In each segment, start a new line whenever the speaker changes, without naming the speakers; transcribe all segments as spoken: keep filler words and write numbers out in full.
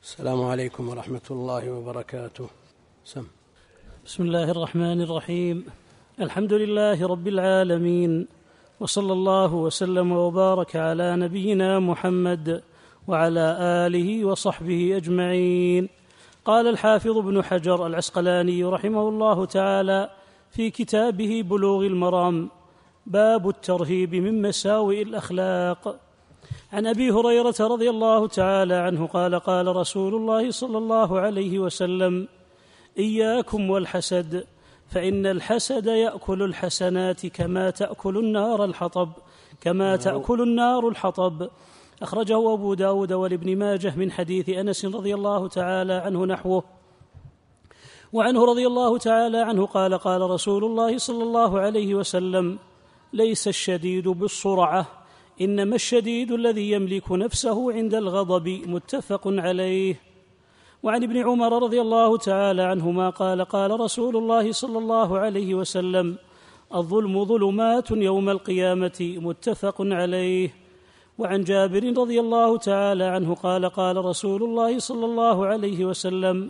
السلام عليكم ورحمة الله وبركاته. سم.
بسم الله الرحمن الرحيم. الحمد لله رب العالمين، وصلى الله وسلم وبارك على نبينا محمد وعلى آله وصحبه أجمعين. قال الحافظ ابن حجر العسقلاني رحمه الله تعالى في كتابه بلوغ المرام: باب الترهيب من مساوئ الأخلاق. عن أبي هريرة رضي الله تعالى عنه قال: قال رسول الله صلى الله عليه وسلم: إياكم والحسد، فإن الحسد يأكل الحسنات كما تأكل النار الحطب كما تأكل النار الحطب. أخرجه أبو داود والابن ماجه من حديث أنس رضي الله تعالى عنه نحوه. وعنه رضي الله تعالى عنه قال: قال رسول الله صلى الله عليه وسلم: ليس الشديد بالصرعة، إنما الشديد الذي يملك نفسه عند الغضب. متفق عليه. وعن ابن عمر رضي الله تعالى عنهما قال: قال رسول الله صلى الله عليه وسلم: الظلم ظلمات يوم القيامة. متفق عليه. وعن جابر رضي الله تعالى عنه قال: قال رسول الله صلى الله عليه وسلم: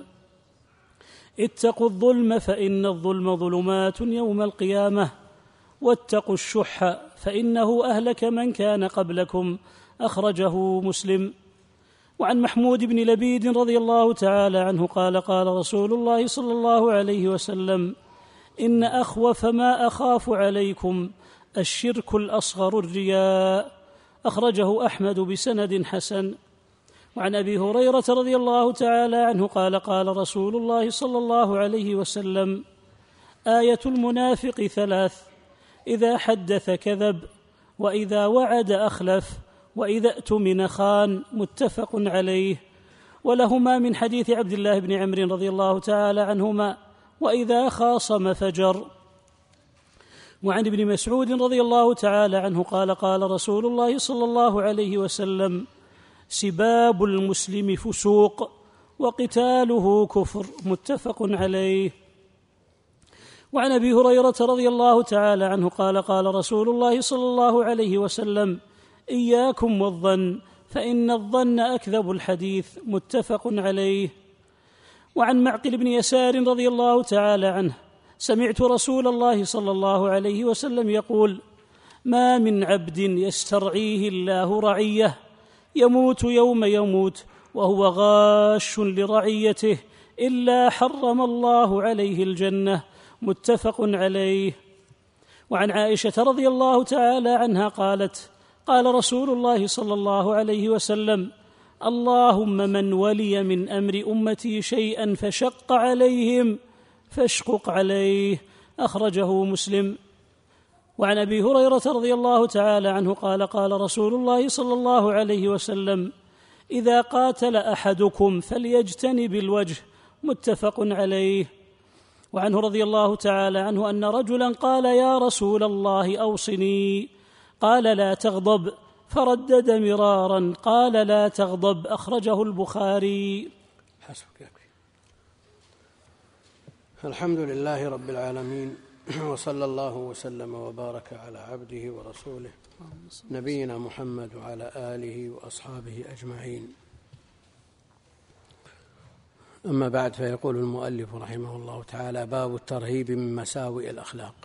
اتقوا الظلم فإن الظلم ظلمات يوم القيامة، واتقوا الشح فإنه أهلك من كان قبلكم. أخرجه مسلم. وعن محمود بن لبيد رضي الله تعالى عنه قال: قال رسول الله صلى الله عليه وسلم: إن أخوف ما أخاف عليكم الشرك الأصغر الرياء. أخرجه أحمد بسند حسن. وعن أبي هريرة رضي الله تعالى عنه قال: قال رسول الله صلى الله عليه وسلم: آية المنافق ثلاث: إذا حدث كذب، وإذا وعد أخلف، وإذا اؤتمن خان. متفق عليه. ولهما من حديث عبد الله بن عمرو رضي الله تعالى عنهما: وإذا خاصم فجر. وعن ابن مسعود رضي الله تعالى عنه قال: قال رسول الله صلى الله عليه وسلم: سباب المسلم فسوق، وقتاله كفر. متفق عليه. وعن أبي هريرة رضي الله تعالى عنه قال: قال رسول الله صلى الله عليه وسلم: إياكم والظن، فإن الظن أكذب الحديث. متفق عليه. وعن معقل بن يسار رضي الله تعالى عنه: سمعت رسول الله صلى الله عليه وسلم يقول: ما من عبد يسترعيه الله رعية يموت يوم يموت وهو غاش لرعيته إلا حرم الله عليه الجنة. متفق عليه. وعن عائشة رضي الله تعالى عنها قالت: قال رسول الله صلى الله عليه وسلم: اللهم من ولي من أمر أمتي شيئا فشق عليهم فاشقق عليه. أخرجه مسلم. وعن أبي هريرة رضي الله تعالى عنه قال: قال رسول الله صلى الله عليه وسلم: إذا قاتل أحدكم فليجتنب الوجه. متفق عليه. وعنه رضي الله تعالى عنه أن رجلا قال: يا رسول الله أوصني. قال: لا تغضب. فردد مرارا قال: لا تغضب. أخرجه البخاري.
حسبك. الحمد لله رب العالمين، وصلى الله وسلم وبارك على عبده ورسوله نبينا محمد وعلى آله وأصحابه أجمعين. أما بعد، فيقول المؤلف رحمه الله تعالى: باب الترهيب من مساوئ الأخلاق.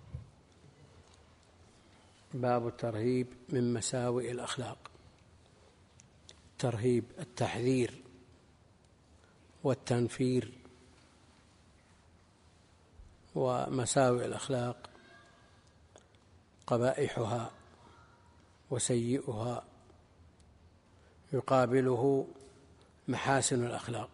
باب الترهيب من مساوئ الأخلاق. الترهيب التحذير والتنفير، ومساوئ الأخلاق قبائحها وسيئها، يقابله محاسن الأخلاق.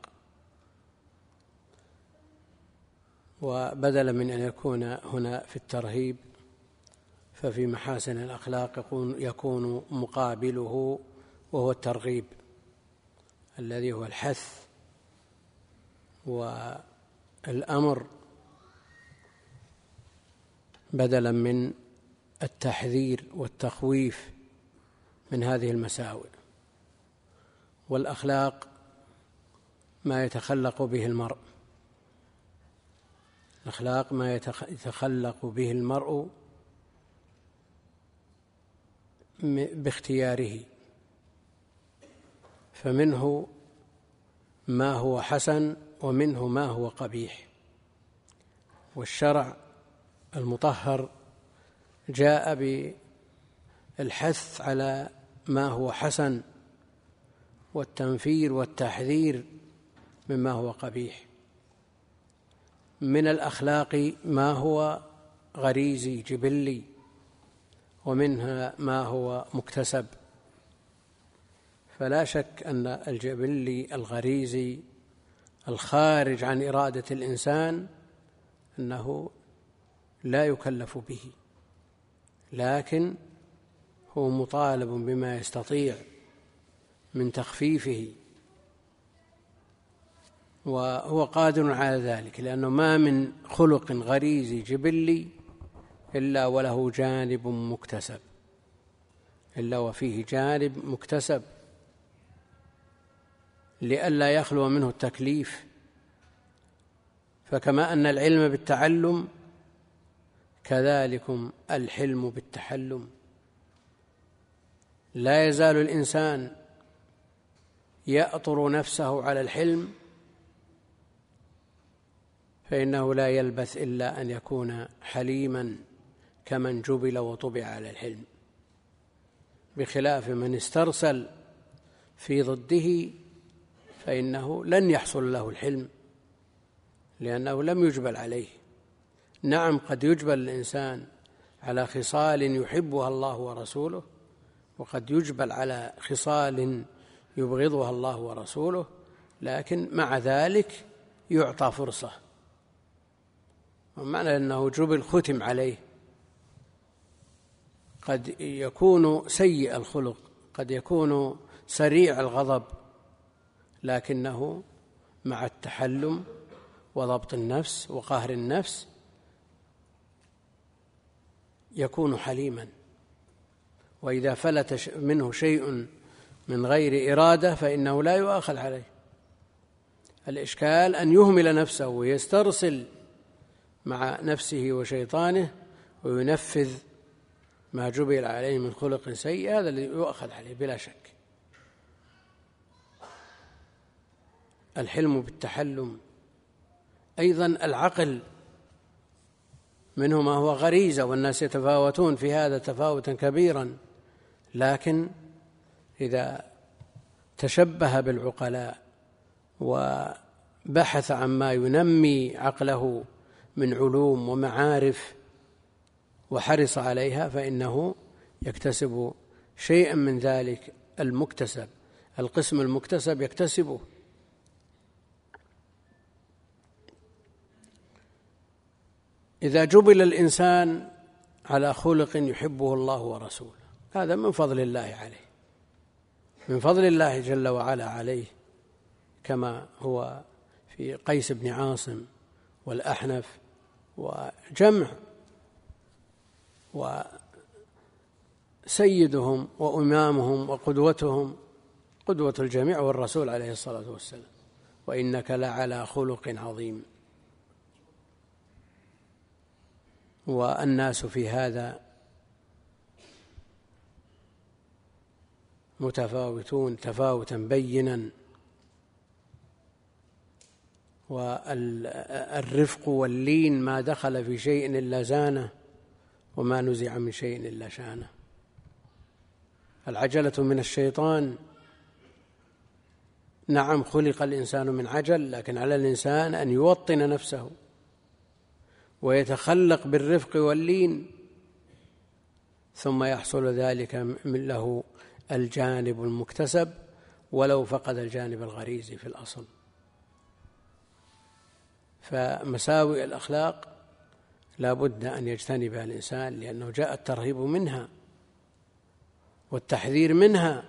وبدلا من أن يكون هنا في الترهيب، ففي محاسن الأخلاق يكون مقابله وهو الترغيب، الذي هو الحث والأمر بدلا من التحذير والتخويف من هذه المساوئ. والأخلاق ما يتخلق به المرء، الأخلاق ما يتخلق به المرء باختياره، فمنه ما هو حسن ومنه ما هو قبيح. والشرع المطهر جاء بالحث على ما هو حسن والتنفير والتحذير مما هو قبيح. من الأخلاق ما هو غريزي جبلي، ومنها ما هو مكتسب. فلا شك أن الجبلي الغريزي الخارج عن إرادة الإنسان أنه لا يكلف به، لكن هو مطالب بما يستطيع من تخفيفه، وهو قادر على ذلك، لأنه ما من خلق غريزي جبلي إلا وله جانب مكتسب، إلا وفيه جانب مكتسب لئلا يخلو منه التكليف. فكما أن العلم بالتعلم كذلكم الحلم بالتحلم. لا يزال الإنسان يأطر نفسه على الحلم، فإنه لا يلبث إلا أن يكون حليما كمن جبل وطبع على الحلم، بخلاف من استرسل في ضده فإنه لن يحصل له الحلم، لأنه لم يجبل عليه. نعم، قد يجبل الإنسان على خصال يحبها الله ورسوله، وقد يجبل على خصال يبغضها الله ورسوله، لكن مع ذلك يعطى فرصة. ومعنى أنه جبل ختم عليه. قد يكون سيء الخلق، قد يكون سريع الغضب، لكنه مع التحلم وضبط النفس وقهر النفس يكون حليما. وإذا فلت منه شيء من غير إرادة فإنه لا يؤاخذ عليه. الإشكال أن يهمل نفسه ويسترسل مع نفسه وشيطانه وينفذ ما جبل عليه من خلق سيء، هذا الذي يؤخذ عليه بلا شك. الحلم بالتحلم. أيضا العقل منه ما هو غريزة، والناس يتفاوتون في هذا تفاوتا كبيرا، لكن إذا تشبه بالعقلاء وبحث عما ينمي عقله من علوم ومعارف وحرص عليها فإنه يكتسب شيئا من ذلك المكتسب، القسم المكتسب يكتسبه. إذا جبل الإنسان على خلق يحبه الله ورسوله، هذا من فضل الله عليه، من فضل الله جل وعلا عليه، كما هو في قيس بن عاصم والأحنف وجمع، وسيدهم وإمامهم وقدوتهم قدوة الجميع والرسول عليه الصلاة والسلام: وإنك لعلى خلق عظيم. والناس في هذا متفاوتون تفاوتا بينا، والرفق واللين ما دخل في شيء إلا زانه، وما نزع من شيء إلا شانه. العجلة من الشيطان. نعم، خلق الإنسان من عجل، لكن على الإنسان أن يوطن نفسه ويتخلق بالرفق واللين، ثم يحصل ذلك من له الجانب المكتسب ولو فقد الجانب الغريزي في الأصل. فمساوئ الأخلاق لا بد أن يجتنبها الإنسان، لأنه جاء الترهيب منها والتحذير منها،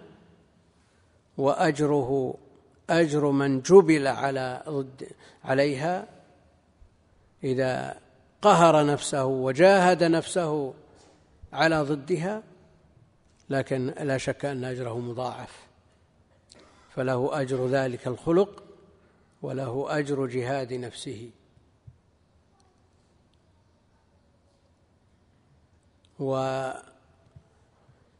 وأجره أجر من جبل على ضد عليها إذا قهر نفسه وجاهد نفسه على ضدها، لكن لا شك أن أجره مضاعف، فله أجر ذلك الخلق وله أجر جهاد نفسه. وأهل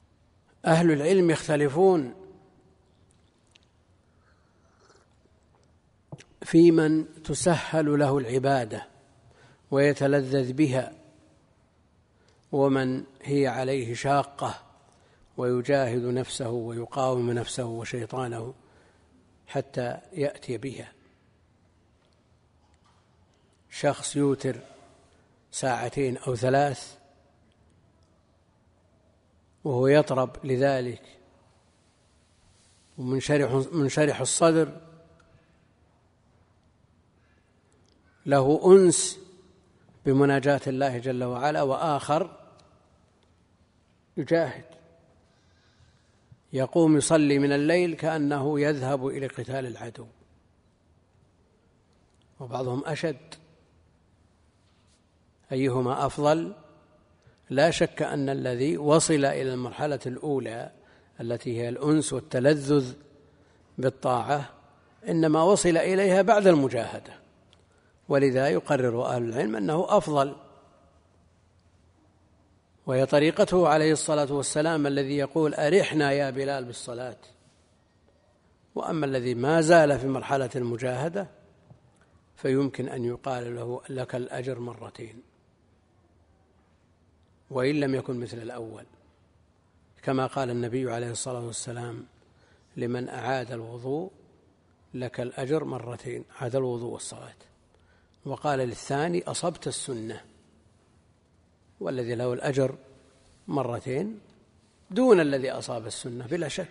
العلم يختلفون في من تسهل له العبادة ويتلذذ بها، ومن هي عليه شاقة ويجاهد نفسه ويقاوم نفسه وشيطانه حتى يأتي بها. شخص يوتر ساعتين أو ثلاث وهو يطرب لذلك ومنشرح منشرح الصدر، له أنس بمناجاة الله جل وعلا، وآخر يجاهد يقوم يصلي من الليل كأنه يذهب إلى قتال العدو، وبعضهم أشد. أيهما أفضل؟ لا شك أن الذي وصل إلى المرحلة الأولى التي هي الأنس والتلذذ بالطاعة إنما وصل إليها بعد المجاهدة، ولذا يقرر أهل العلم أنه أفضل. وهي طريقته عليه الصلاة والسلام الذي يقول أرحنا يا بلال بالصلاة. وأما الذي ما زال في مرحلة المجاهدة فيمكن أن يقال له لك الأجر مرتين وإن لم يكن مثل الأول، كما قال النبي عليه الصلاة والسلام لمن أعاد الوضوء لك الأجر مرتين، عاد الوضوء والصلاة. وقال للثاني أصبت السنة، والذي له الأجر مرتين دون الذي أصاب السنة بلا شك.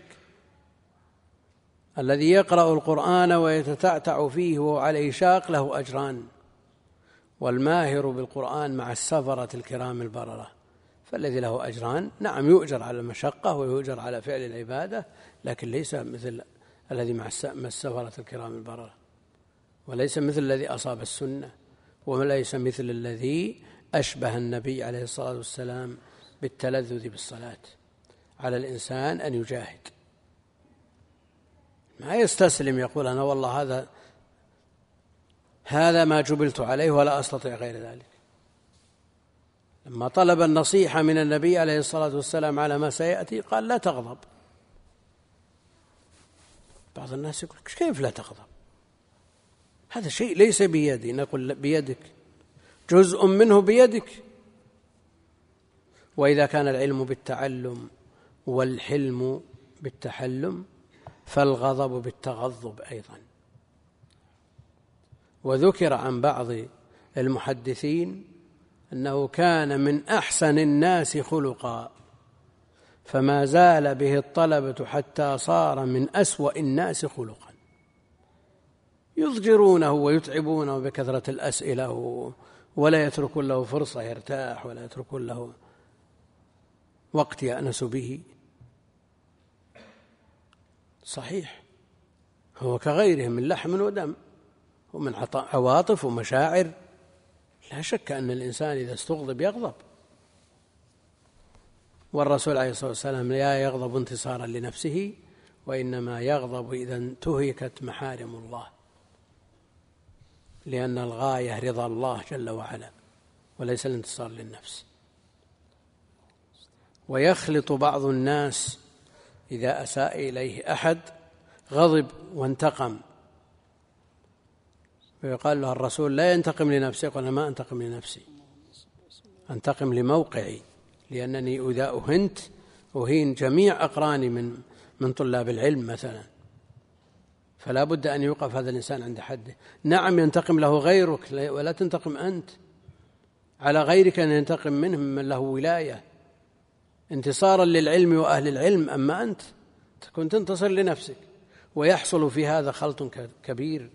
الذي يقرأ القرآن ويتتعتع فيه وهو عليه شاق له أجران، والماهر بالقرآن مع السفرة الكرام البررة، فالذي له أجران نعم يؤجر على المشقة ويؤجر على فعل العبادة، لكن ليس مثل الذي مع السفرة الكرام البررة، وليس مثل الذي أصاب السنة، وليس مثل الذي أشبه النبي عليه الصلاة والسلام بالتلذذ بالصلاة. على الإنسان أن يجاهد، ما يستسلم يقول أنا والله هذا هذا ما جبلت عليه ولا أستطيع غير ذلك. لما طلب النصيحة من النبي عليه الصلاة والسلام على ما سيأتي قال لا تغضب. بعض الناس يقول كيف لا تغضب؟ هذا شيء ليس بيدي. نقول بيدك، جزء منه بيدك. وإذا كان العلم بالتعلم والحلم بالتحلم فالغضب بالتغضب أيضا. وذكر عن بعض المحدثين أنه كان من أحسن الناس خلقا، فما زال به الطلبة حتى صار من أسوأ الناس خلقا، يضجرونه ويتعبونه بكثرة الأسئلة ولا يتركون له فرصة يرتاح ولا يتركون له وقت يأنس به. صحيح هو كغيرهم من لحم ودم ومن عواطف ومشاعر، لا شك أن الإنسان إذا استغضب يغضب، والرسول عليه الصلاة والسلام لا يغضب انتصارا لنفسه، وإنما يغضب إذا انتهكت محارم الله، لأن الغاية رضا الله جل وعلا وليس الانتصار للنفس. ويخلط بعض الناس إذا أساء إليه أحد غضب وانتقم، ويقال له الرسول لا ينتقم لنفسه، يقول أنا ما أنتقم لنفسي، أنتقم لموقعي، لأنني إذا أهنت أهين جميع أقراني من من طلاب العلم مثلا، فلا بد أن يوقف هذا الإنسان عند حده. نعم ينتقم له غيرك ولا تنتقم أنت، على غيرك أن ينتقم منه من له ولاية انتصارا للعلم وأهل العلم، أما أنت تكون تنتصر لنفسك، ويحصل في هذا خلط كبير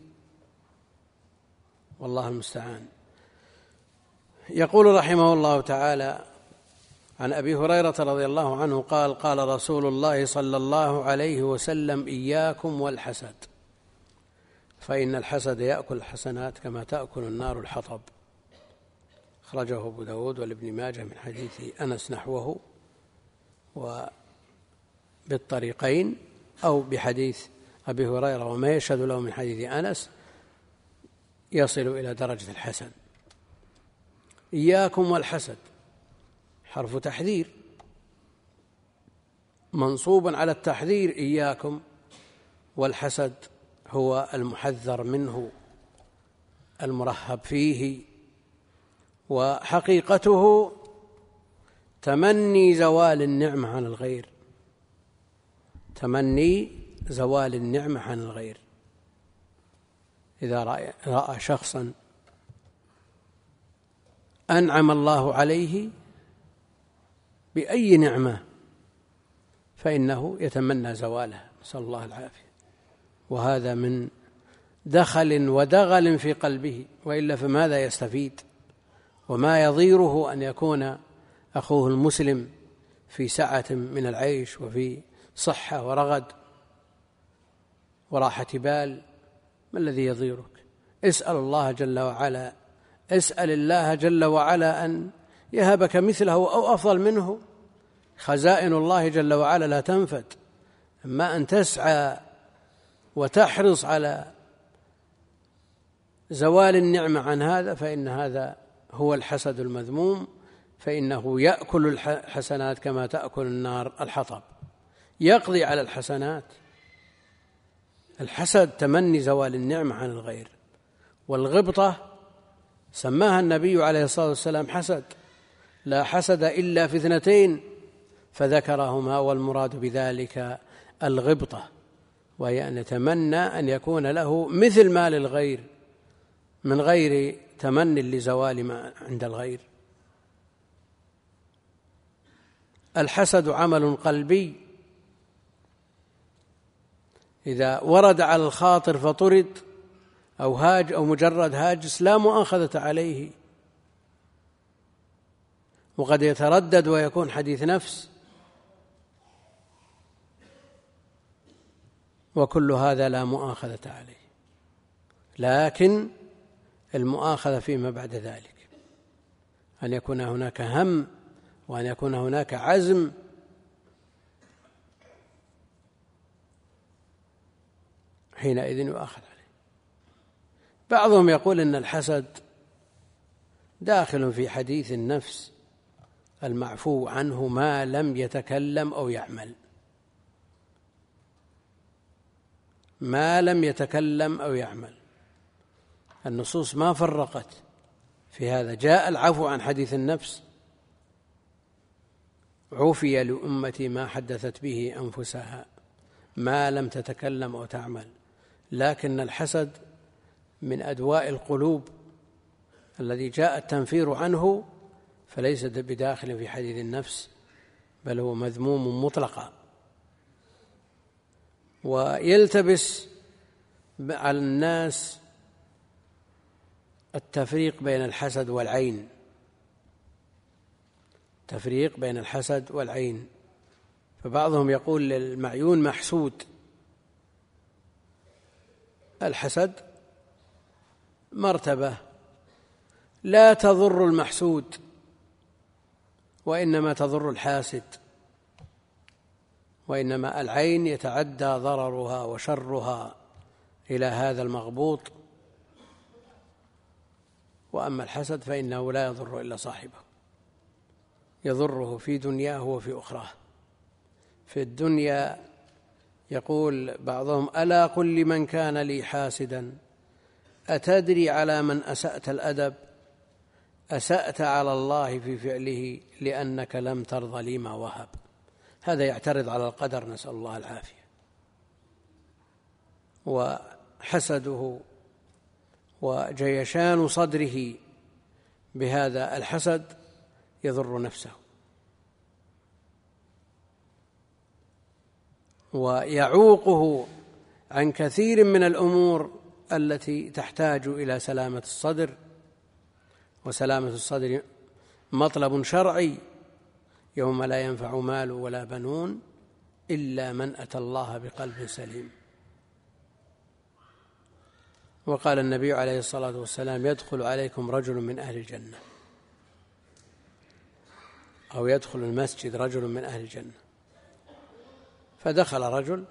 والله المستعان. يقول رحمه الله تعالى عن أبي هريرة رضي الله عنه قال قال رسول الله صلى الله عليه وسلم إياكم والحسد، فإن الحسد يأكل الحسنات كما تأكل النار الحطب. أخرجه أبو داود والابن ماجه من حديث أنس نحوه، وبالطريقين أو بحديث أبي هريرة وما يشهد له من حديث أنس يصل إلى درجة الحسن. إياكم والحسد حرف تحذير منصوب على التحذير إياكم، والحسد هو المحذر منه المرهب فيه، وحقيقته تمني زوال النعمة عن الغير، تمني زوال النعمة عن الغير. إذا رأى, رأى شخصا أنعم الله عليه بأي نعمة فإنه يتمنى زوالها، نسأل الله العافية، وهذا من دخل ودغل في قلبه، وإلا فماذا يستفيد؟ وما يضيره أن يكون أخوه المسلم في سعة من العيش وفي صحة ورغد وراحة بال، ما الذي يضيرك؟ اسأل الله جل وعلا، اسأل الله جل وعلا أن يهبك مثله أو أفضل منه. خزائن الله جل وعلا لا تنفد، أما أن تسعى وتحرص على زوال النعمة عن هذا فإن هذا هو الحسد المذموم، فإنه يأكل الحسنات كما تأكل النار الحطب، يقضي على الحسنات. الحسد تمني زوال النعمة عن الغير، والغبطة سماها النبي عليه الصلاة والسلام حسد، لا حسد إلا في اثنتين فذكرهما، والمراد بذلك الغبطة، وهي أن يتمنى أن يكون له مثل ما للغير من غير تمني لزوال ما عند الغير. الحسد عمل قلبي، إذا ورد على الخاطر فطرد أو هاج أو مجرد هاجس لا مؤاخذة عليه، وقد يتردد ويكون حديث نفس، وكل هذا لا مؤاخذة عليه، لكن المؤاخذة فيما بعد ذلك أن يكون هناك هم وأن يكون هناك عزم حينئذ يؤاخذ عليه. بعضهم يقول إن الحسد داخل في حديث النفس المعفو عنه ما لم يتكلم أو يعمل، ما لم يتكلم أو يعمل. النصوص ما فرقت في هذا، جاء العفو عن حديث النفس، عفي لأمتي ما حدثت به أنفسها ما لم تتكلم أو تعمل. لكن الحسد من أدواء القلوب الذي جاء التنفير عنه فليس بداخل في حديث النفس، بل هو مذموم مطلقا. ويلتبس على الناس التفريق بين الحسد والعين، تفريق بين الحسد والعين، فبعضهم يقول للمعيون محسود. الحسد مرتبة لا تضر المحسود وإنما تضر الحاسد، وإنما العين يتعدى ضررها وشرها إلى هذا المغبوط، وأما الحسد فإنه لا يضر إلا صاحبه، يضره في دنياه وفي أخراه. في الدنيا يقول بعضهم: ألا قل لمن كان لي حاسدا أتدري على من أسأت الأدب؟ أسأت على الله في فعله لأنك لم ترض لي ما وهب. هذا يعترض على القدر، نسأل الله العافية. وحسده وجيشان صدره بهذا الحسد يضر نفسه، ويعوقه عن كثير من الأمور التي تحتاج إلى سلامة الصدر، وسلامة الصدر مطلب شرعي: يوم لا ينفع مال ولا بنون إلا من أتى الله بقلب سليم. وقال النبي عليه الصلاة والسلام: يدخل عليكم رجل من أهل الجنة، أو يدخل المسجد رجل من أهل الجنة. فدخل رجل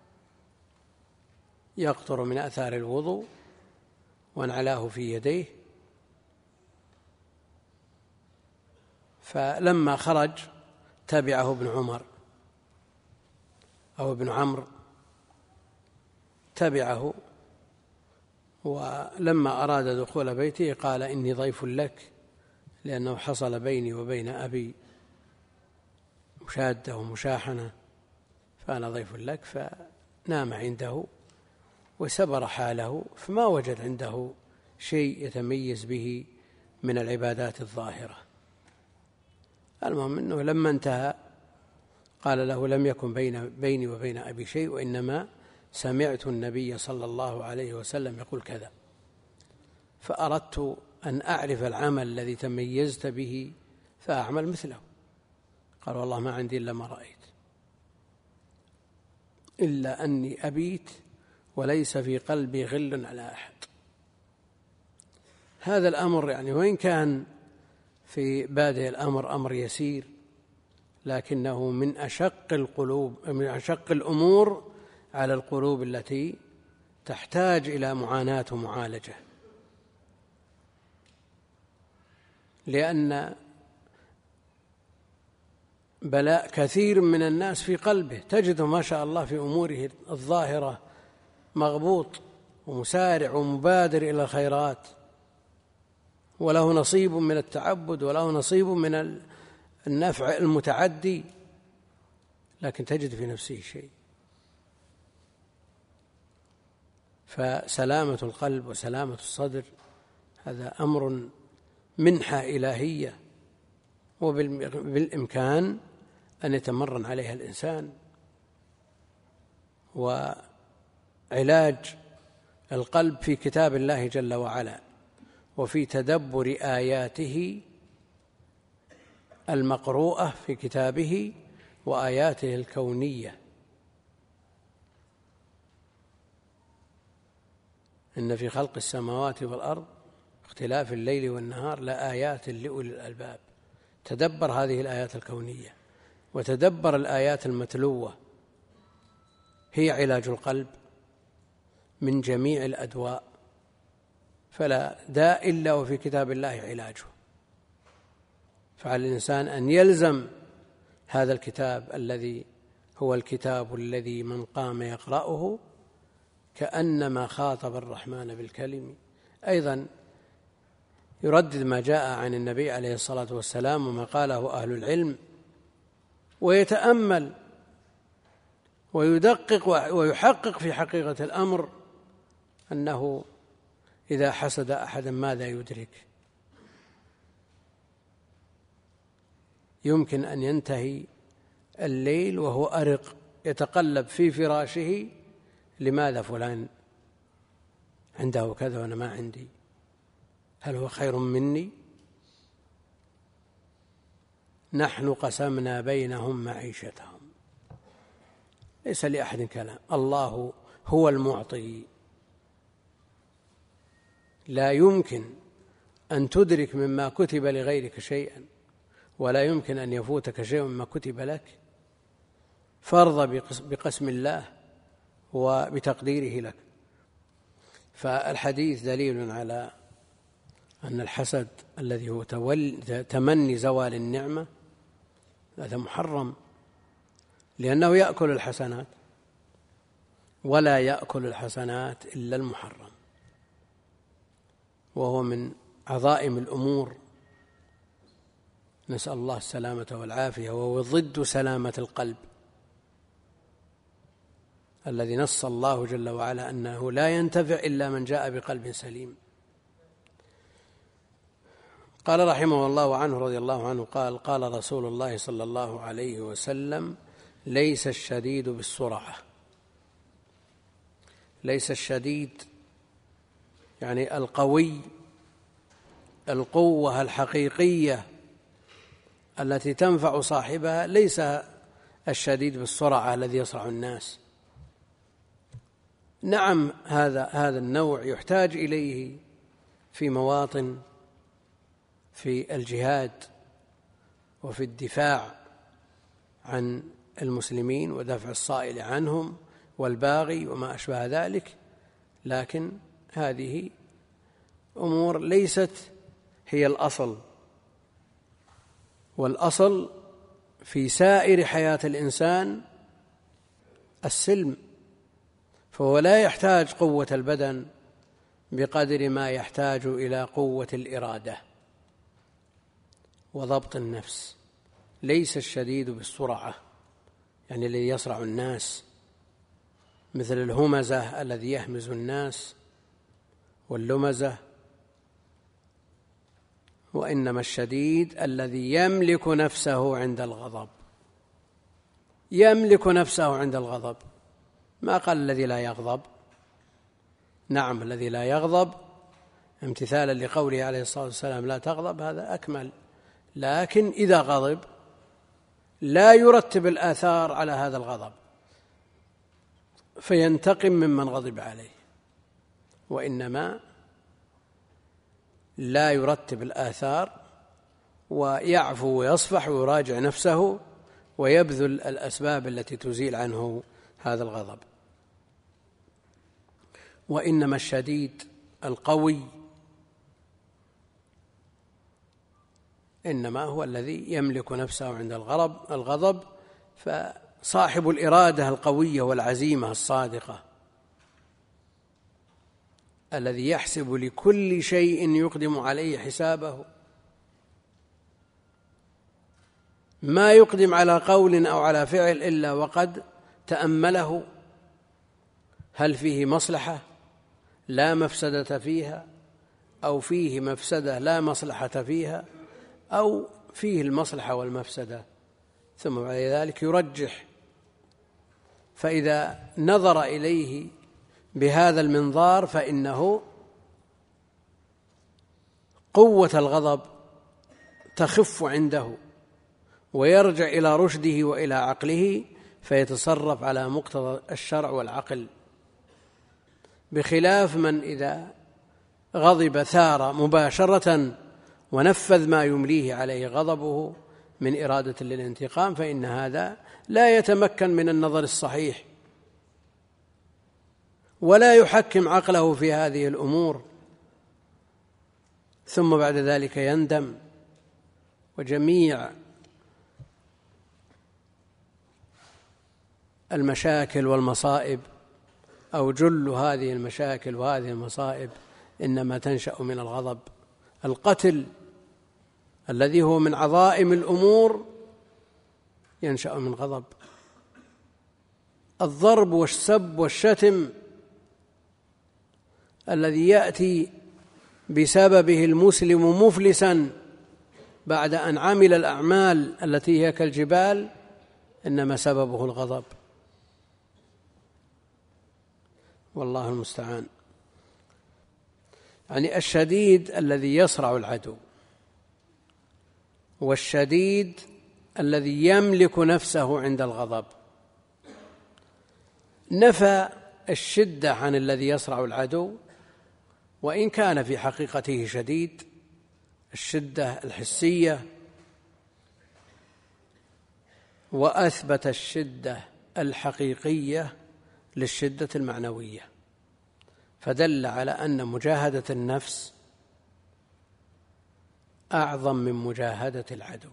يقطر من آثار الوضوء وانعلاه في يديه، فلما خرج تبعه ابن عمر أو ابن عمرو، تبعه ولما أراد دخول بيته قال إني ضيف لك، لأنه حصل بيني وبين أبي مشادة ومشاحنة، فأنا ضيف لك. فنام عنده وسبر حاله، فما وجد عنده شيء يتميز به من العبادات الظاهرة. المهم أنه لما انتهى قال له لم يكن بين بيني وبين أبي شيء، وإنما سمعت النبي صلى الله عليه وسلم يقول كذا، فأردت أن أعرف العمل الذي تميزت به فأعمل مثله. قال والله ما عندي إلا ما رأيت، إلا أني أبيت وليس في قلبي غل على أحد. هذا الأمر يعني وإن كان في بادئ الأمر أمر يسير، لكنه من أشق القلوب من أشق الأمور على القلوب التي تحتاج إلى معاناة ومعالجة، لأن بلاء كثير من الناس في قلبه تجده ما شاء الله في أموره الظاهرة مغبوط ومسارع ومبادر إلى الخيرات، وله نصيب من التعبد وله نصيب من النفع المتعدي، لكن تجد في نفسه شيء. فسلامة القلب وسلامة الصدر هذا أمر منحة إلهية، وبالإمكان أن يتمرن عليها الإنسان. وعلاج القلب في كتاب الله جل وعلا، وفي تدبر آياته المقروءة في كتابه وآياته الكونية. إن في خلق السماوات والأرض اختلاف الليل والنهار لآيات لأولي الألباب. تدبر هذه الآيات الكونية وتدبر الآيات المتلوة، هي علاج القلب من جميع الأدواء، فلا داء إلا وفي كتاب الله علاجه. فعلى الإنسان أن يلزم هذا الكتاب الذي هو الكتاب الذي من قام يقرأه كأنما خاطب الرحمن بالكلم. أيضا يردد ما جاء عن النبي عليه الصلاة والسلام وما قاله أهل العلم، ويتأمل ويدقق ويحقق في حقيقة الأمر، أنه إذا حسد أحدا ماذا يدرك؟ يمكن أن ينتهي الليل وهو أرق يتقلب في فراشه، لماذا فلان عنده كذا وأنا ما عندي؟ هل هو خير مني؟ نحن قسمنا بينهم معيشتهم، ليس لأحد كلام، الله هو المعطي. لا يمكن أن تدرك مما كتب لغيرك شيئا، ولا يمكن أن يفوتك شيء مما كتب لك. فارض بقسم الله وبتقديره لك. فالحديث دليل على أن الحسد الذي هو تمني زوال النعمة هذا محرم، لأنه يأكل الحسنات، ولا يأكل الحسنات إلا المحرم، وهو من عظائم الأمور. نسأل الله السلامة والعافية، وهو ضد سلامة القلب الذي نص الله جل وعلا أنه لا ينتفع إلا من جاء بقلب سليم. قال رحمه الله عنه رضي الله عنه قال قال رسول الله صلى الله عليه وسلم: ليس الشديد بالسرعة. ليس الشديد يعني القوي، القوة الحقيقية التي تنفع صاحبها، ليس الشديد بالسرعة الذي يصرع الناس. نعم، هذا هذا النوع يحتاج إليه في مواطن، في الجهاد وفي الدفاع عن المسلمين ودفع الصائل عنهم والباغي وما أشبه ذلك، لكن هذه أمور ليست هي الأصل. والأصل في سائر حياة الإنسان السلم، فهو لا يحتاج قوة البدن بقدر ما يحتاج إلى قوة الإرادة وضبط النفس. ليس الشديد بالسرعة، يعني الذي يصرع الناس مثل الهمزة الذي يهمز الناس واللمزة، وإنما الشديد الذي يملك نفسه عند الغضب. يملك نفسه عند الغضب، ما قال الذي لا يغضب. نعم الذي لا يغضب امتثالا لقوله عليه الصلاة والسلام لا تغضب، هذا أكمل، لكن إذا غضب لا يرتب الآثار على هذا الغضب فينتقم ممن غضب عليه، وإنما لا يرتب الآثار ويعفو ويصفح ويراجع نفسه ويبذل الأسباب التي تزيل عنه هذا الغضب. وإنما الشديد القوي إنما هو الذي يملك نفسه عند الغضب الغضب فصاحب الإرادة القوية والعزيمة الصادقة الذي يحسب لكل شيء يقدم عليه حسابه، ما يقدم على قول أو على فعل إلا وقد تأمله، هل فيه مصلحة لا مفسدة فيها، أو فيه مفسدة لا مصلحة فيها، أو فيه المصلحة والمفسدة، ثم بعد ذلك يرجح. فإذا نظر إليه بهذا المنظار فإنه قوة الغضب تخف عنده ويرجع إلى رشده وإلى عقله فيتصرف على مقتضى الشرع والعقل، بخلاف من إذا غضب ثار مباشرة ونفذ ما يمليه عليه غضبه من إرادة للانتقام، فإن هذا لا يتمكن من النظر الصحيح ولا يحكم عقله في هذه الأمور، ثم بعد ذلك يندم. وجميع المشاكل والمصائب أو جل هذه المشاكل وهذه المصائب إنما تنشأ من الغضب. القتل الذي هو من عظائم الأمور ينشأ من غضب. الضرب والسب والشتم الذي يأتي بسببه المسلم مفلسا بعد أن عمل الأعمال التي هي كالجبال إنما سببه الغضب، والله المستعان. يعني الشديد الذي يصرع العدو، والشديد الذي يملك نفسه عند الغضب. نفى الشدة عن الذي يصرع العدو، وإن كان في حقيقته شديد، الشدة الحسية، وأثبت الشدة الحقيقية للشدة المعنوية، فدل على أن مجاهدة النفس أعظم من مجاهدة العدو،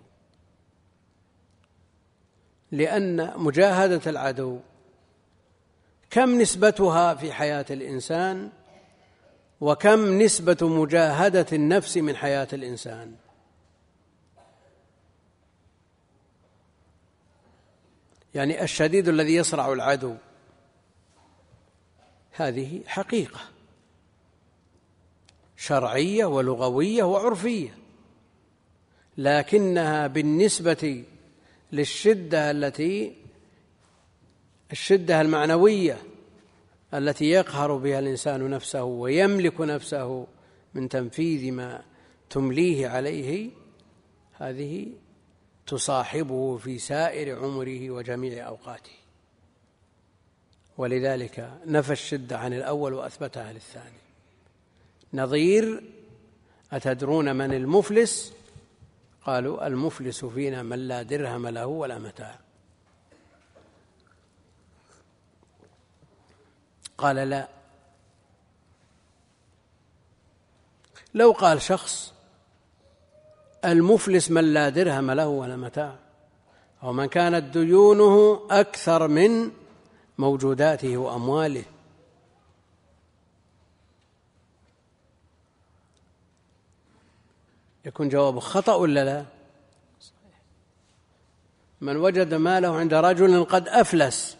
لأن مجاهدة العدو كم نسبتها في حياة الإنسان، وكم نسبة مجاهدة النفس من حياة الإنسان. يعني الشديد الذي يصرع العدو هذه حقيقة شرعية ولغوية وعرفية، لكنها بالنسبة للشدة التي الشدة المعنوية التي يقهر بها الإنسان نفسه ويملك نفسه من تنفيذ ما تمليه عليه، هذه تصاحبه في سائر عمره وجميع أوقاته. ولذلك نفى الشدة عن الأول وأثبتها للثاني. نظير أتدرون من المفلس؟ قالوا المفلس فينا من لا درهم له ولا متاع. قال لا، لو قال شخص المفلس من لا درهم له ولا متاع، أو من كانت ديونه أكثر من موجوداته وأمواله، يكون جوابه خطأ ولا لا؟ من وجد ماله عند رجل قد أفلس،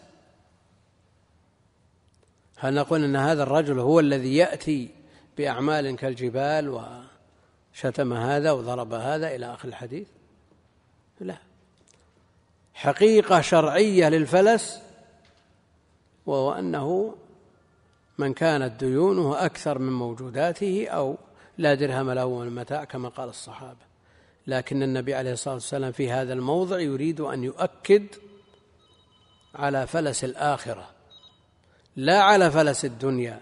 هل نقول أن هذا الرجل هو الذي يأتي بأعمال كالجبال وشتم هذا وضرب هذا إلى آخر الحديث؟ لا، حقيقة شرعية للفلس، وهو أنه من كانت ديونه أكثر من موجوداته أو لا درهم له من متاع كما قال الصحابة. لكن النبي عليه الصلاة والسلام في هذا الموضع يريد أن يؤكد على فلس الآخرة لا على فلس الدنيا،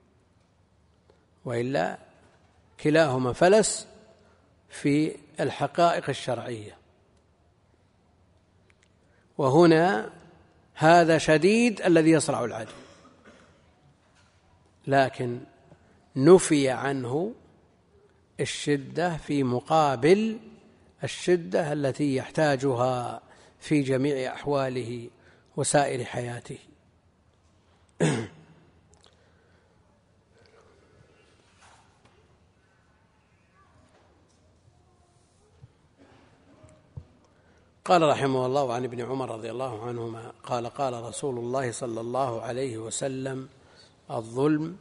وإلا كلاهما فلس في الحقائق الشرعية. وهنا هذا شديد الذي يصرع العدو، لكن نفي عنه الشدة في مقابل الشدة التي يحتاجها في جميع أحواله وسائر حياته. قال رحمه الله عن ابن عمر رضي الله عنهما قال قال رسول الله صلى الله عليه وسلم: الظلم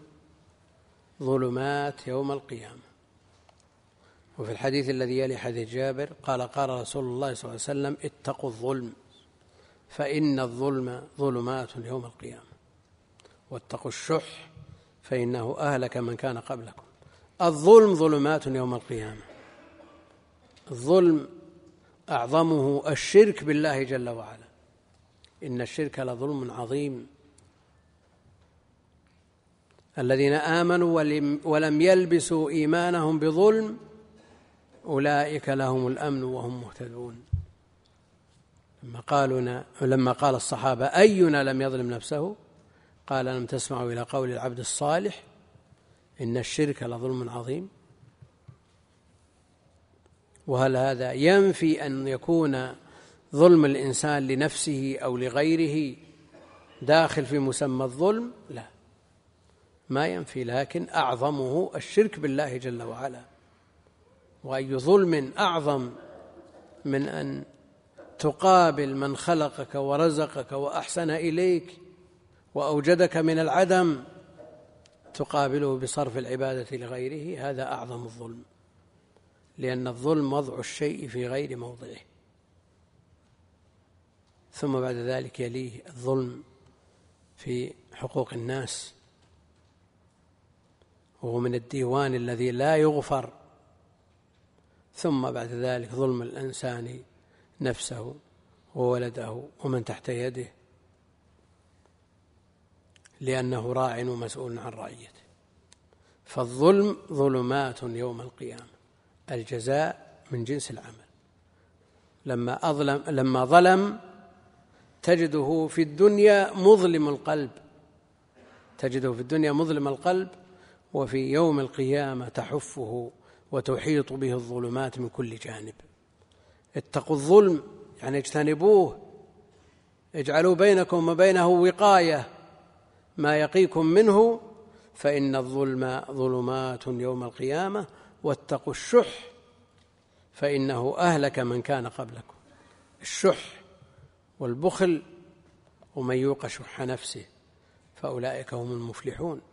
ظلمات يوم القيامة. وفي الحديث الذي يلي حديث جابر قال قال رسول الله صلى الله عليه وسلم: اتقوا الظلم فإن الظلم ظلمات يوم القيامة، واتقوا الشح فإنه أهلك من كان قبلكم. الظلم ظلمات يوم القيامة. الظلم أعظمه الشرك بالله جل وعلا، إن الشرك لظلم عظيم. الذين آمنوا ولم يلبسوا إيمانهم بظلم أولئك لهم الأمن وهم مهتدون. لما قالوا لما قال الصحابة: أينا لم يظلم نفسه؟ قال: لم تسمعوا إلى قول العبد الصالح إن الشرك لظلم عظيم؟ وهل هذا ينفي أن يكون ظلم الإنسان لنفسه أو لغيره داخل في مسمى الظلم؟ لا، ما ينفي، لكن أعظمه الشرك بالله جل وعلا. وأي ظلم أعظم من أن تقابل من خلقك ورزقك وأحسن إليك وأوجدك من العدم تقابله بصرف العبادة لغيره؟ هذا أعظم الظلم، لأن الظلم وضع الشيء في غير موضعه. ثم بعد ذلك يليه الظلم في حقوق الناس، وهو من الديوان الذي لا يغفر. ثم بعد ذلك ظلم الإنسان نفسه وولده ومن تحت يده، لأنه راع ومسؤول عن رعيته. فالظلم ظلمات يوم القيامة، الجزاء من جنس العمل. لما أظلم لما ظلم تجده في الدنيا مظلم القلب، تجده في الدنيا مظلم القلب، وفي يوم القيامة تحفه وتحيط به الظلمات من كل جانب. اتقوا الظلم يعني اجتنبوه، اجعلوا بينكم وبينه وقاية ما يقيكم منه، فإن الظلم ظلمات يوم القيامة، واتقوا الشح فإنه أهلك من كان قبلكم. الشح والبخل، ومن يوق شح نفسه فأولئك هم المفلحون.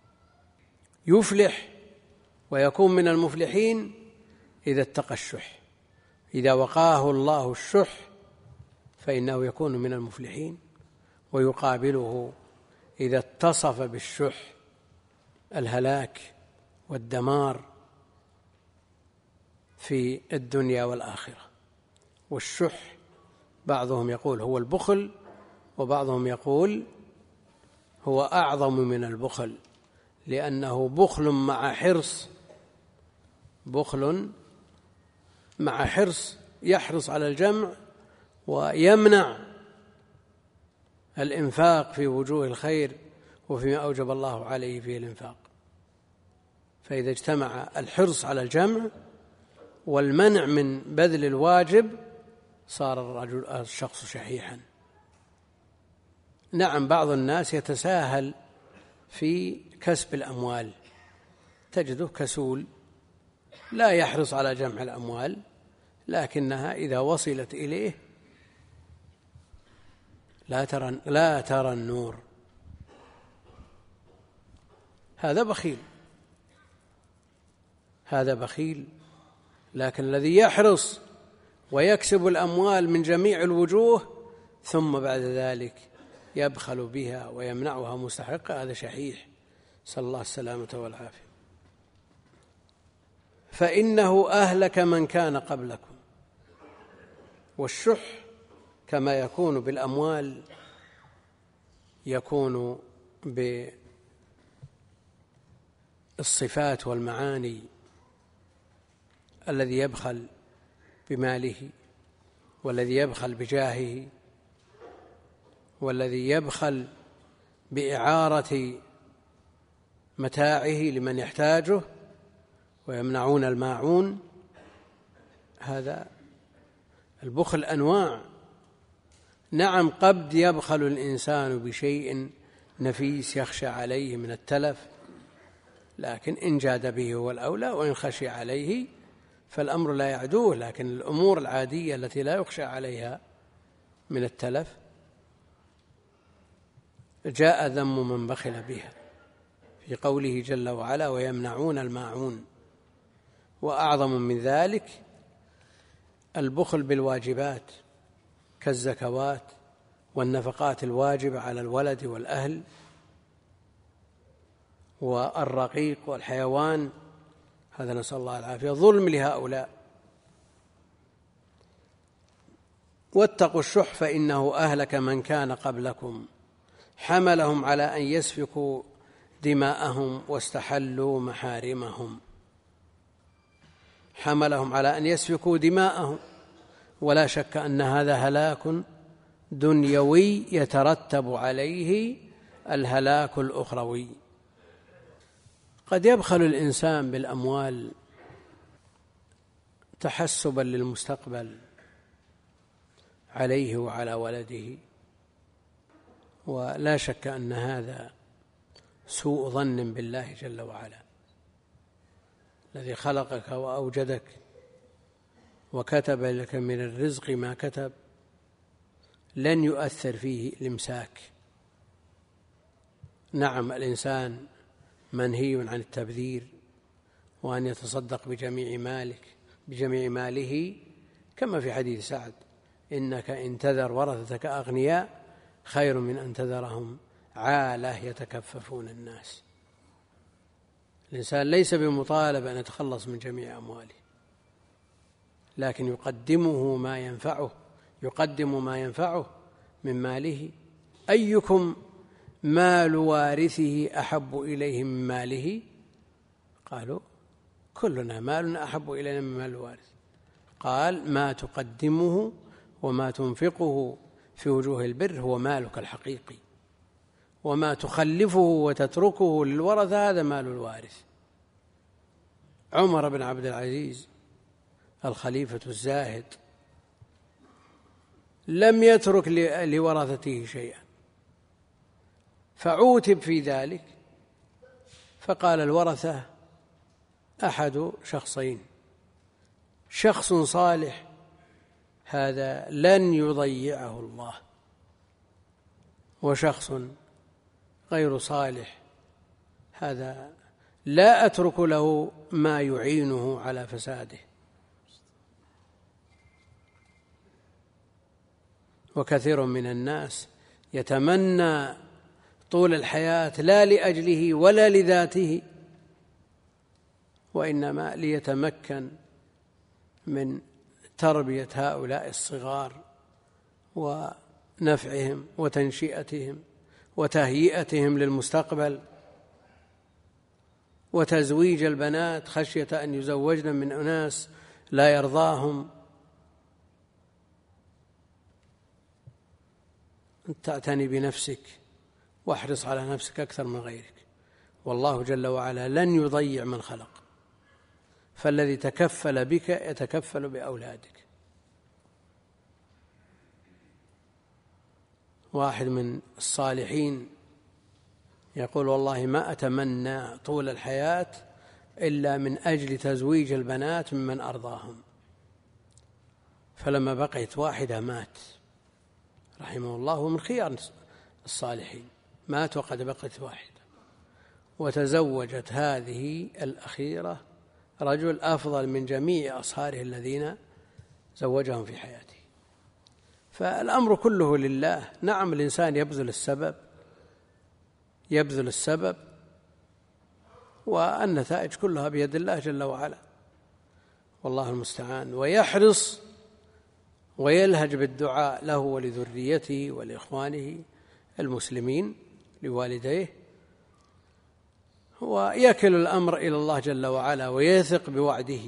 يفلح ويكون من المفلحين إذا اتقى الشح، إذا وقاه الله الشح فإنه يكون من المفلحين. ويقابله إذا اتصف بالشح الهلاك والدمار في الدنيا والآخرة. والشح بعضهم يقول هو البخل، وبعضهم يقول هو أعظم من البخل، لأنه بخل مع حرص، بخل مع حرص، يحرص على الجمع ويمنع الإنفاق في وجوه الخير وفيما أوجب الله عليه فيه الإنفاق. فإذا اجتمع الحرص على الجمع والمنع من بذل الواجب صار الرجل الشخص شحيحا. نعم، بعض الناس يتساهل في كسب الأموال، تجده كسول لا يحرص على جمع الأموال، لكنها إذا وصلت إليه لا ترى لا ترى النور. هذا بخيل، هذا بخيل. لكن الذي يحرص ويكسب الأموال من جميع الوجوه ثم بعد ذلك يبخل بها ويمنعها مستحقة، هذا شحيح، صلى الله السلامة والعافية. فإنه أهلك من كان قبلكم. والشح كما يكون بالأموال يكون بالصفات والمعاني. الذي يبخل بماله، والذي يبخل بجاهه، والذي يبخل بإعارة متاعه لمن يحتاجه ويمنعون الماعون، هذا البخل أنواع. نعم، قد يبخل الإنسان بشيء نفيس يخشى عليه من التلف، لكن إن جاد به هو الأولى، وإن خشي عليه فالأمر لا يعدوه. لكن الأمور العادية التي لا يخشى عليها من التلف جاء ذم من بخل بها في قوله جل وعلا: ويمنعون الماعون. وأعظم من ذلك البخل بالواجبات كالزكوات والنفقات الواجبة على الولد والأهل والرقيق والحيوان، هذا نسأل الله العافية، ظلم لهؤلاء. واتقوا الشح فإنه أهلك من كان قبلكم حملهم على أن يسفكوا دماءهم واستحلوا محارمهم. حملهم على أن يسفكوا دماءهم، ولا شك أن هذا هلاك دنيوي يترتب عليه الهلاك الأخروي. قد يبخل الإنسان بالأموال تحسبا للمستقبل عليه وعلى ولده، ولا شك أن هذا سوء ظن بالله جل وعلا، الذي خلقك وأوجدك وكتب لك من الرزق ما كتب، لن يؤثر فيه الإمساك. نعم، الإنسان منهي عن التبذير وأن يتصدق بجميع مالك بجميع ماله، كما في حديث سعد: إنك إن تذر ورثتك أغنياء خير من أن تذرهم عالة يتكففون الناس. الإنسان ليس بمطالب أن يتخلص من جميع أمواله، لكن يقدمه ما ينفعه يقدم ما ينفعه من ماله. أيكم مال وارثه أحب إليه من ماله؟ قالوا: كلنا مالنا أحب إلينا من مال الوارث. قال: ما تقدمه وما تنفقه في وجوه البر هو مالك الحقيقي، وما تخلفه وتتركه للورثة هذا مال الوارث. عمر بن عبد العزيز الخليفة الزاهد لم يترك لورثته شيئا، فعوتب في ذلك، فقال الورثة: أحد شخصين، شخص صالح هذا لن يضيعه الله، وشخص غير صالح هذا لا أترك له ما يعينه على فساده. وكثير من الناس يتمنى طول الحياة لا لأجله ولا لذاته، وإنما ليتمكن من تربية هؤلاء الصغار ونفعهم وتنشئتهم وتهيئتهم للمستقبل، وتزويج البنات خشية أن يزوجن من أناس لا يرضاهم. تعتني بنفسك واحرص على نفسك أكثر من غيرك، والله جل وعلا لن يضيع من خلق، فالذي تكفل بك يتكفل بأولادك. واحد من الصالحين يقول: والله ما أتمنى طول الحياة إلا من أجل تزويج البنات ممن أرضاهم، فلما بقيت واحدة مات رحمه الله، من خيار الصالحين، مات وقد بقيت واحدة، وتزوجت هذه الأخيرة رجل أفضل من جميع أصهاره الذين زوجهم في حياته. فالأمر كله لله. نعم الإنسان يبذل السبب يبذل السبب والنتائج كلها بيد الله جل وعلا، والله المستعان، ويحرص ويلهج بالدعاء له ولذريته ولإخوانه المسلمين لوالديه، ويكل الأمر إلى الله جل وعلا ويثق بوعده،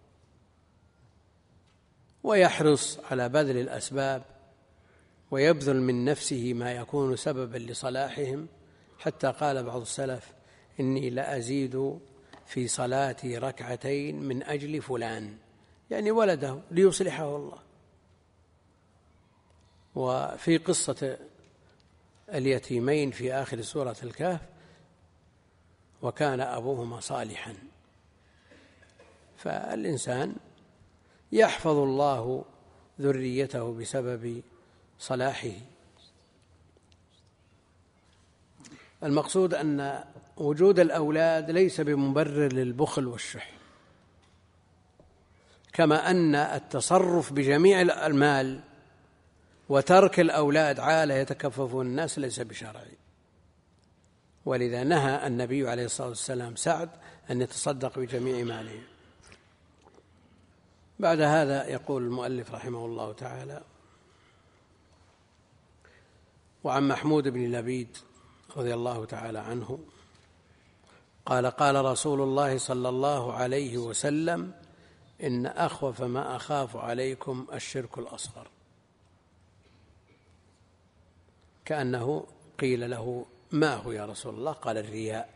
ويحرص على بذل الأسباب ويبذل من نفسه ما يكون سببا لصلاحهم، حتى قال بعض السلف: إني لأزيد في صلاتي ركعتين من أجل فلان، يعني ولده ليصلحه الله. وفي قصة اليتيمين في آخر سورة الكهف: وكان أبوهما صالحا. فالإنسان يحفظ الله ذريته بسبب صلاحه. المقصود أن وجود الأولاد ليس بمبرر للبخل والشح، كما أن التصرف بجميع المال وترك الأولاد عالة يتكففون الناس ليس بشرعي، ولذا نهى النبي عليه الصلاة والسلام سعد أن يتصدق بجميع ماله. بعد هذا يقول المؤلف رحمه الله تعالى: وعن محمود بن لبيد رضي الله تعالى عنه قال: قال رسول الله صلى الله عليه وسلم: إن أخوف ما أخاف عليكم الشرك الأصغر. كأنه قيل له: ما هو يا رسول الله؟ قال: الرياء.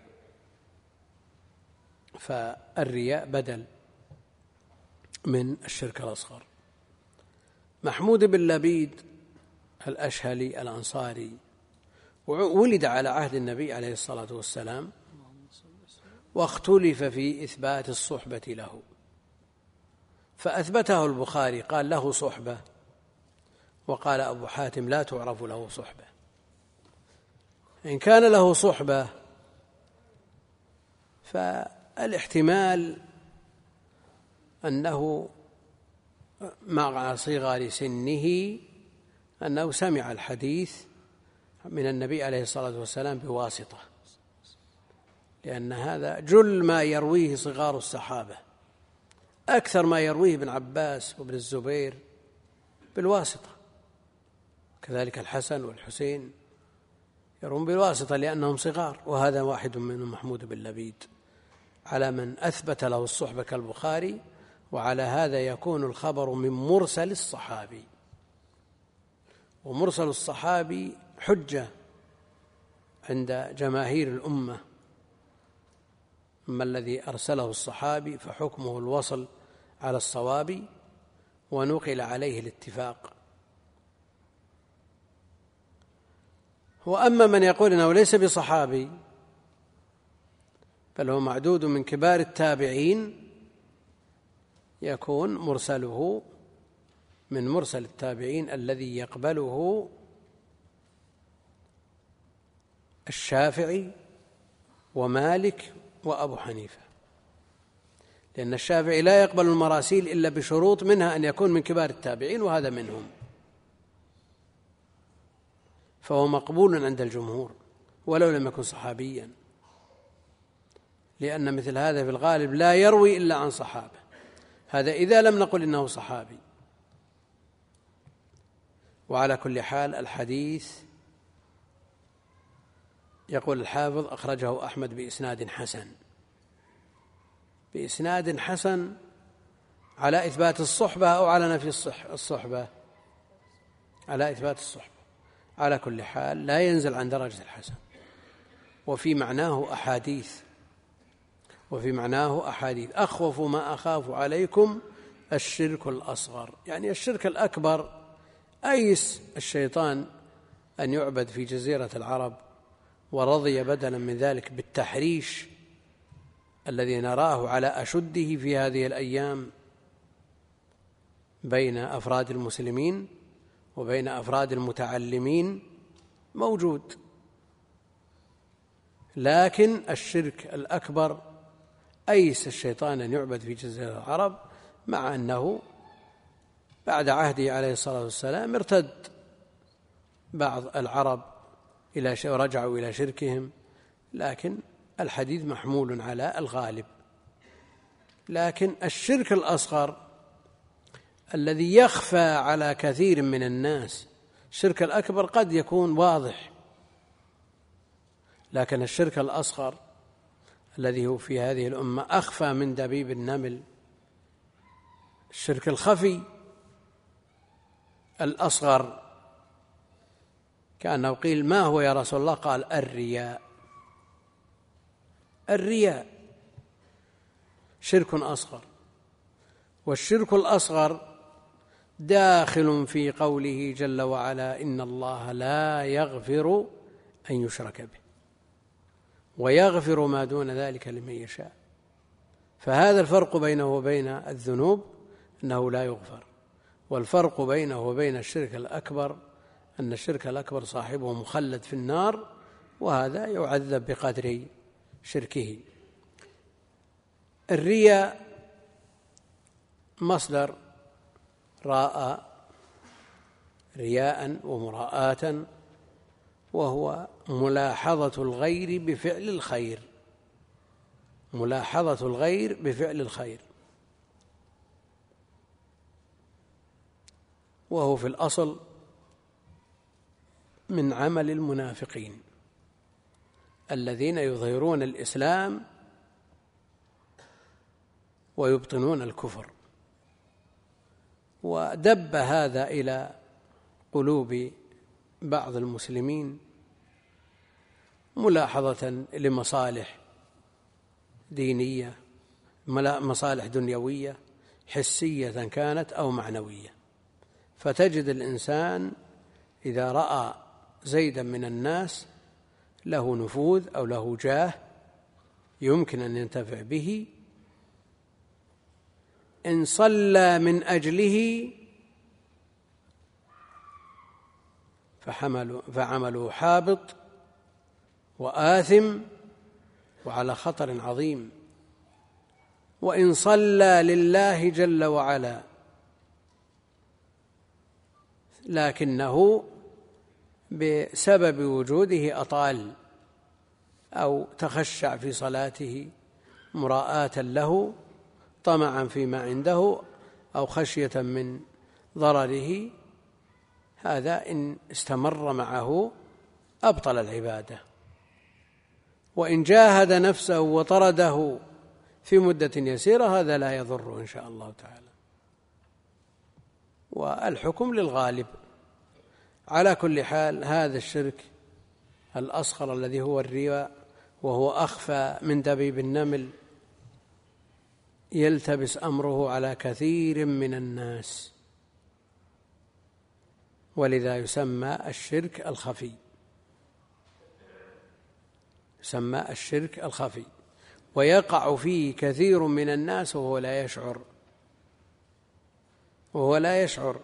فالرياء بدل من الشرك الأصغر. محمود بن لبيد الأشهلي الأنصاري ولد على عهد النبي عليه الصلاة والسلام، واختلف في إثبات الصحبة له، فأثبته البخاري قال له صحبة، وقال أبو حاتم لا تعرف له صحبة. إن كان له صحبة فالاحتمال أنه مع صغار سنه أنه سمع الحديث من النبي عليه الصلاة والسلام بواسطة، لأن هذا جل ما يرويه صغار الصحابة، أكثر ما يرويه ابن عباس وابن الزبير بالواسطة، كذلك الحسن والحسين يروون بالواسطة لأنهم صغار، وهذا واحد منهم محمود بن لبيد، على من أثبت له الصحبة كالبخاري، وعلى هذا يكون الخبر من مرسل الصحابي، ومرسل الصحابي حجة عند جماهير الأمة. أما الذي أرسله الصحابي فحكمه الوصل على الصواب، ونقل عليه الاتفاق. وأما من يقول إنه ليس بصحابي بل هو معدود من كبار التابعين، يكون مرسله من مرسل التابعين الذي يقبله الشافعي ومالك وأبو حنيفة، لأن الشافعي لا يقبل المراسيل إلا بشروط، منها أن يكون من كبار التابعين، وهذا منهم، فهو مقبول عند الجمهور ولو لم يكن صحابيا، لأن مثل هذا في الغالب لا يروي إلا عن صحابة، هذا إذا لم نقل إنه صحابي. وعلى كل حال الحديث يقول الحافظ أخرجه أحمد بإسناد حسن، بإسناد حسن على إثبات الصحبة أو على نفي الصحبة؟ على إثبات الصحبة. على كل حال لا ينزل عن درجة الحسن، وفي معناه أحاديث وفي معناه أحاديث أخوف ما أخاف عليكم الشرك الأصغر، يعني الشرك الأكبر أيس الشيطان أن يعبد في جزيرة العرب، ورضي بدلا من ذلك بالتحريش الذي نراه على أشده في هذه الأيام بين أفراد المسلمين وبين أفراد المتعلمين موجود. لكن الشرك الأكبر أيس الشيطان أن يعبد في جزيرة العرب، مع أنه بعد عهده عليه الصلاة والسلام ارتد بعض العرب إلى ورجعوا إلى شركهم، لكن الحديث محمول على الغالب. لكن الشرك الأصغر الذي يخفى على كثير من الناس، الشرك الأكبر قد يكون واضح، لكن الشرك الأصغر الذي هو في هذه الأمة أخفى من دبيب النمل، الشرك الخفي الأصغر، كأنه قيل ما هو يا رسول الله؟ قال الرياء. الرياء شرك أصغر. والشرك الأصغر داخل في قوله جل وعلا: إن الله لا يغفر أن يشرك به ويغفر ما دون ذلك لمن يشاء. فهذا الفرق بينه وبين الذنوب أنه لا يغفر، والفرق بينه وبين الشرك الأكبر أن الشرك الأكبر صاحبه مخلد في النار، وهذا يعذب بقدر شركه. الرياء مصدر راء رياء ومراءة، وهو ملاحظة الغير بفعل الخير، ملاحظة الغير بفعل الخير، وهو في الأصل من عمل المنافقين الذين يظهرون الإسلام ويبطنون الكفر. ودب هذا إلى قلوب بعض المسلمين ملاحظة لمصالح دينية، مصالح دنيوية حسية كانت أو معنوية. فتجد الإنسان إذا رأى زيدا من الناس له نفوذ أو له جاه يمكن أن ينتفع به، إن صلى من أجله فعمله حابط وآثم وعلى خطر عظيم، وإن صلى لله جل وعلا لكنه بسبب وجوده أطال أو تخشع في صلاته مراءة له طمعا فيما عنده أو خشية من ضرره، هذا إن استمر معه أبطل العبادة. وإن جاهد نفسه وطرده في مدة يسيرة هذا لا يضر إن شاء الله تعالى، والحكم للغالب. على كل حال هذا الشرك الأصغر الذي هو الرياء، وهو أخفى من دبيب النمل، يلتبس أمره على كثير من الناس، ولذا يسمى الشرك الخفي، يسمى الشرك الخفي، ويقع فيه كثير من الناس وهو لا يشعر وهو لا يشعر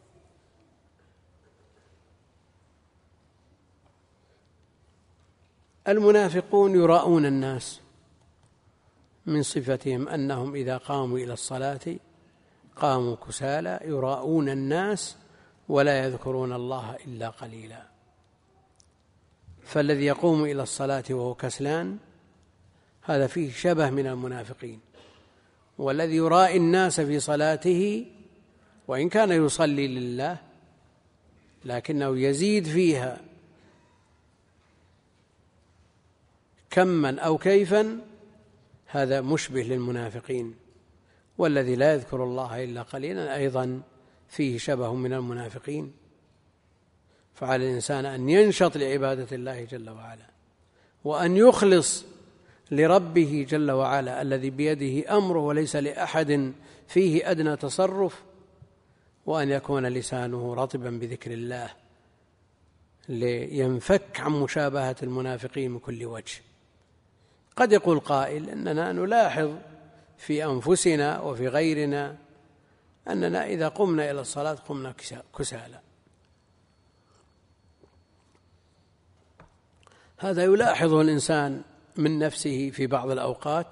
المنافقون يراءون الناس، من صفتهم أنهم إذا قاموا إلى الصلاة قاموا كسالى يراءون الناس ولا يذكرون الله إلا قليلا. فالذي يقوم إلى الصلاة وهو كسلان هذا فيه شبه من المنافقين، والذي يرائي الناس في صلاته وإن كان يصلي لله لكنه يزيد فيها كما أو كيفا، هذا مشبه للمنافقين. والذي لا يذكر الله إلا قليلا أيضا فيه شبه من المنافقين. فعلى الإنسان أن ينشط لعبادة الله جل وعلا، وأن يخلص لربه جل وعلا الذي بيده أمره وليس لأحد فيه أدنى تصرف، وأن يكون لسانه رطبا بذكر الله لينفك عن مشابهة المنافقين من كل وجه. قد يقول قائل أننا نلاحظ في أنفسنا وفي غيرنا أننا إذا قمنا إلى الصلاة قمنا كسالى. هذا يلاحظه الإنسان من نفسه في بعض الأوقات،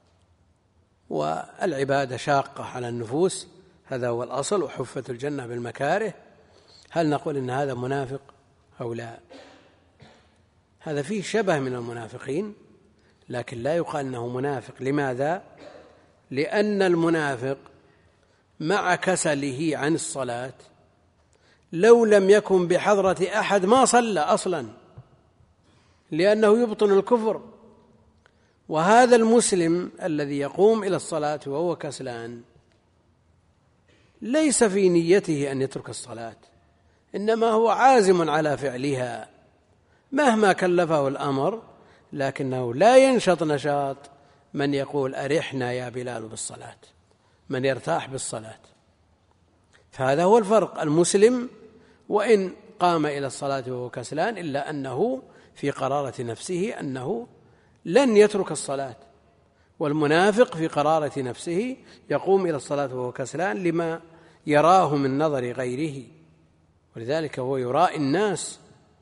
والعبادة شاقة على النفوس، هذا هو الأصل، وحفت الجنة بالمكاره. هل نقول إن هذا منافق أو لا؟ هذا فيه شبه من المنافقين، لكن لا يقال أنه منافق. لماذا؟ لأن المنافق مع كسله عن الصلاة لو لم يكن بحضرة أحد ما صلى أصلا، لأنه يبطن الكفر. وهذا المسلم الذي يقوم إلى الصلاة وهو كسلان ليس في نيته أن يترك الصلاة، إنما هو عازم على فعلها مهما كلفه الأمر، لكنه لا ينشط نشاط من يقول أرحنا يا بلال بالصلاة، من يرتاح بالصلاة. فهذا هو الفرق. المسلم وإن قام إلى الصلاة وهو كسلان إلا أنه في قرارة نفسه أنه لن يترك الصلاة، والمنافق في قرارة نفسه يقوم إلى الصلاة وهو كسلان لما يراه من نظر غيره، ولذلك هو يرائي الناس،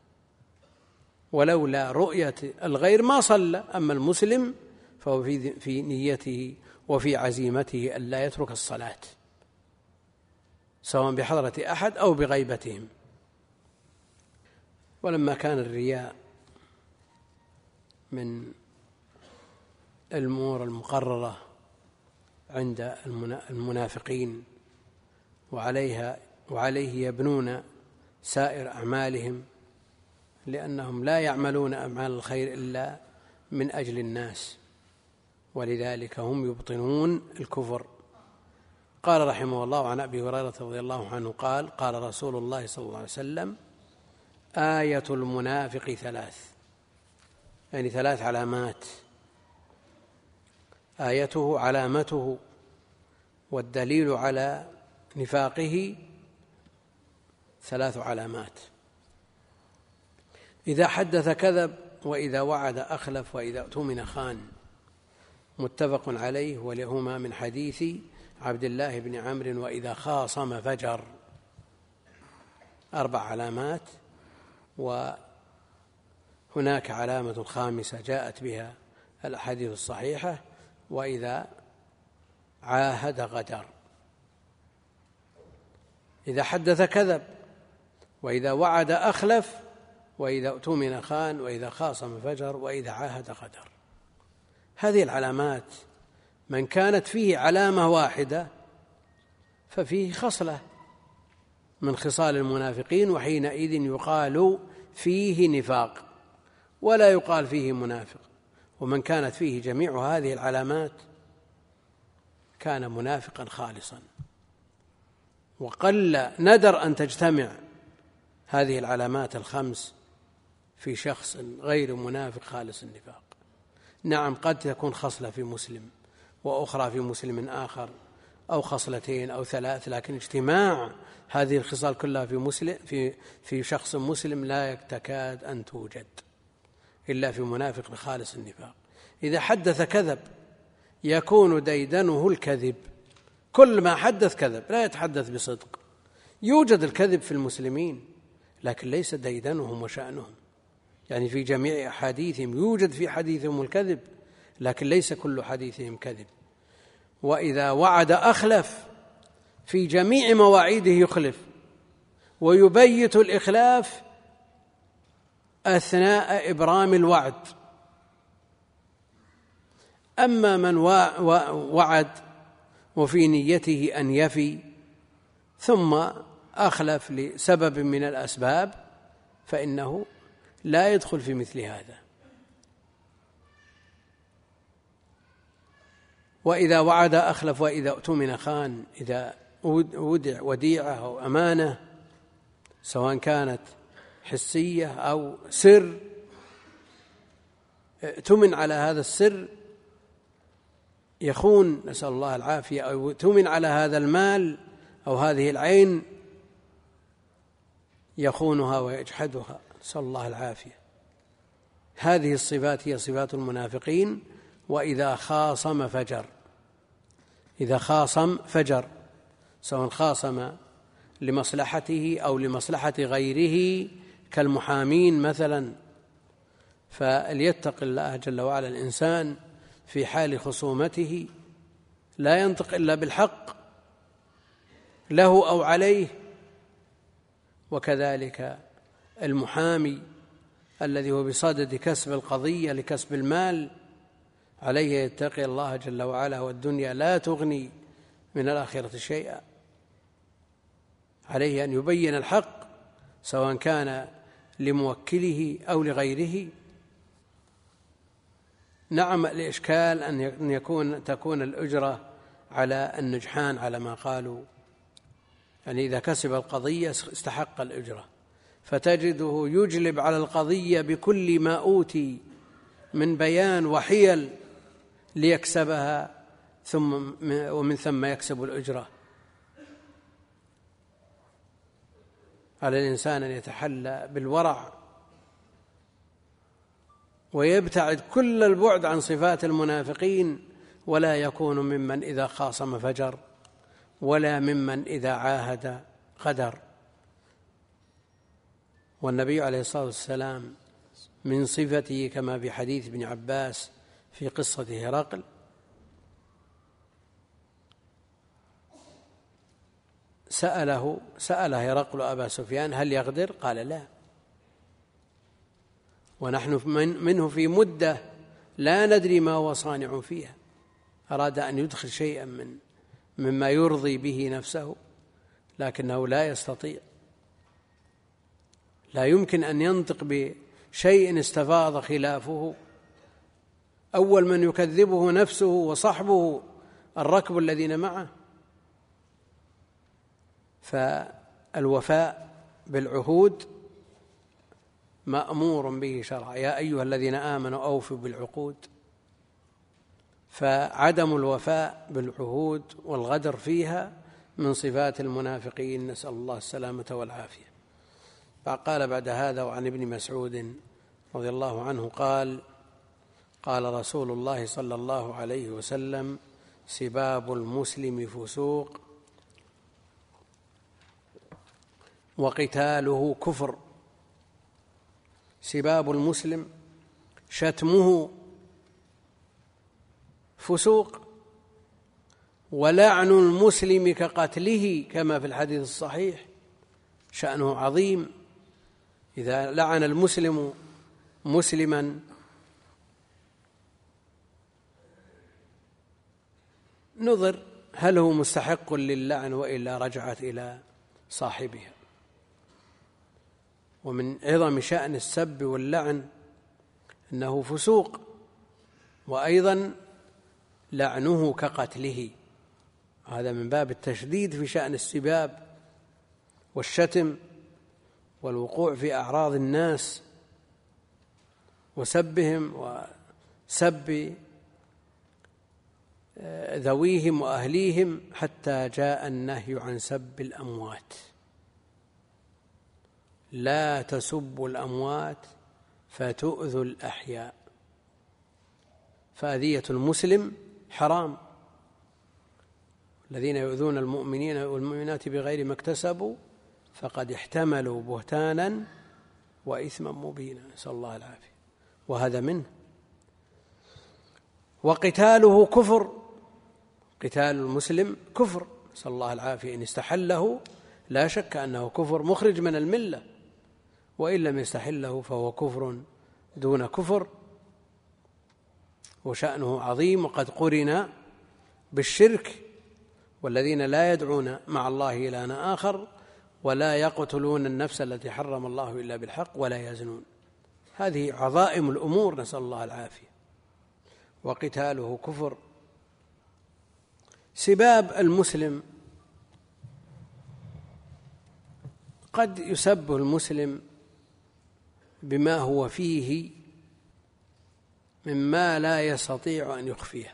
ولولا رؤية الغير ما صلى. أما المسلم فهو في نيته وفي عزيمته ألا يترك الصلاة سواء بحضرة أحد أو بغيبتهم. ولما كان الرياء من الأمور المقررة عند المنافقين وعليها وعليه يبنون سائر أعمالهم، لأنهم لا يعملون أعمال الخير إلا من أجل الناس، ولذلك هم يبطنون الكفر. قال رحمه الله عن أبي هريرة رضي الله عنه قال قال رسول الله صلى الله عليه وسلم آية المنافق ثلاث، يعني ثلاث علامات. آيته علامته، والدليل على نفاقه ثلاث علامات: إذا حدث كذب، وإذا وعد أخلف، وإذا اؤتمن خان. متفق عليه، ولهما من حديث عبد الله بن عمرو وإذا خاصم فجر. أربع علامات، وهناك علامة خامسة جاءت بها الأحاديث الصحيحة: وإذا عاهد غدر. إذا حدث كذب، وإذا وعد أخلف، وإذا اؤتمن خان، وإذا خاصم فجر، وإذا عاهد غدر. هذه العلامات من كانت فيه علامة واحدة ففيه خصلة من خصال المنافقين، وحينئذ يقال فيه نفاق ولا يقال فيه منافق. ومن كانت فيه جميع هذه العلامات كان منافقا خالصا، وقل ندر أن تجتمع هذه العلامات الخمس في شخص غير منافق خالص النفاق. نعم، قد تكون خصلة في مسلم وأخرى في مسلم آخر، أو خصلتين أو ثلاث، لكن اجتماع هذه الخصال كلها في مسلم في في شخص مسلم لا تكاد أن توجد إلا في منافق خالص النفاق. إذا حدث كذب، يكون ديدنه الكذب، كل ما حدث كذب، لا يتحدث بصدق. يوجد الكذب في المسلمين لكن ليس ديدنهم وشأنهم، يعني في جميع أحاديثهم يوجد في حديثهم الكذب لكن ليس كل حديثهم كذب. وإذا وعد أخلف، في جميع مواعيده يخلف، ويبيت الإخلاف أثناء إبرام الوعد. أما من وعد وفي نيته أن يفي ثم أخلف لسبب من الأسباب فإنه لا يدخل في مثل هذا. وإذا وعد أخلف، وإذا اؤتمن خان. إذا ودع وديعة أو أمانة سواء كانت حسية أو سر، اؤتمن على هذا السر يخون، نسأل الله العافية، أو اؤتمن على هذا المال أو هذه العين يخونها ويجحدها، نسأل الله العافية. هذه الصفات هي صفات المنافقين. وإذا خاصم فجر، إذا خاصم فجر، سواء خاصم لمصلحته أو لمصلحة غيره كالمحامين مثلا، فليتق الله جل وعلا الإنسان في حال خصومته، لا ينطق إلا بالحق له أو عليه. وكذلك المحامي الذي هو بصدد كسب القضية لكسب المال، عليه يتقي الله جل وعلا، والدنيا لا تغني من الآخرة شيئا. عليه أن يبين الحق سواء كان لموكله أو لغيره. نعم، الإشكال أن يكون تكون الأجرة على النجحان على ما قالوا، يعني إذا كسب القضية استحق الأجرة، فتجده يجلب على القضية بكل ما أوتي من بيان وحيل ليكسبها، ثم ومن ثم يكسب الأجرة. على الإنسان أن يتحلى بالورع ويبتعد كل البعد عن صفات المنافقين، ولا يكون ممن إذا خاصم فجر، ولا ممن إذا عاهد غدر. والنبي عليه الصلاة والسلام من صفته كما في حديث ابن عباس في قصة هرقل: سأله سأل هرقل أبا سفيان هل يغدر؟ قال لا. ونحن من منه في مدة لا ندري ما هو صانع فيها، أراد أن يدخل شيئا من مما يرضي به نفسه لكنه لا يستطيع، لا يمكن أن ينطق بشيء استفاض خلافه. أول من يكذبه نفسه وصحبه الركب الذين معه. فالوفاء بالعهود مأمور به شرعا: يا أيها الذين آمنوا أوفوا بالعقود. فعدم الوفاء بالعهود والغدر فيها من صفات المنافقين، نسأل الله السلامة والعافية. فقال بعد هذا: وعن ابن مسعود رضي الله عنه قال: قال رسول الله صلى الله عليه وسلم: سباب المسلم فسوق وقتاله كفر. سباب المسلم شتمه فسوق، ولعن المسلم كقتله، كما في الحديث الصحيح، شأنه عظيم. إذا لعن المسلم مسلما نظر هل هو مستحق للعن وإلا رجعت إلى صاحبها. ومن عظم شأن السب واللعن أنه فسوق، وأيضا لعنه كقتله، هذا من باب التشديد في شأن السباب والشتم والوقوع في أعراض الناس وسبهم وسب ذويهم وأهليهم، حتى جاء النهي عن سب الأموات: لا تسبوا الأموات فتؤذوا الأحياء. فأذية المسلم حرام. الذين يؤذون المؤمنين والمؤمنات بغير ما اكتسبوا فقد احتملوا بهتانا وإثما مبينا، نسأل الله العافية. وهذا منه. وقتاله كفر، قتال المسلم كفر، نسأل الله العافية. إن استحله لا شك أنه كفر مخرج من الملة، وإن لم يستحله فهو كفر دون كفر، وشأنه عظيم، وقد قرن بالشرك. والذين لا يدعون مع الله إلها آخر ولا يقتلون النفس التي حرم الله إلا بالحق ولا يزنون. هذه عظائم الأمور، نسأل الله العافية. وقتاله كفر. سباب المسلم: قد يسب المسلم بما هو فيه مما لا يستطيع أن يخفيه.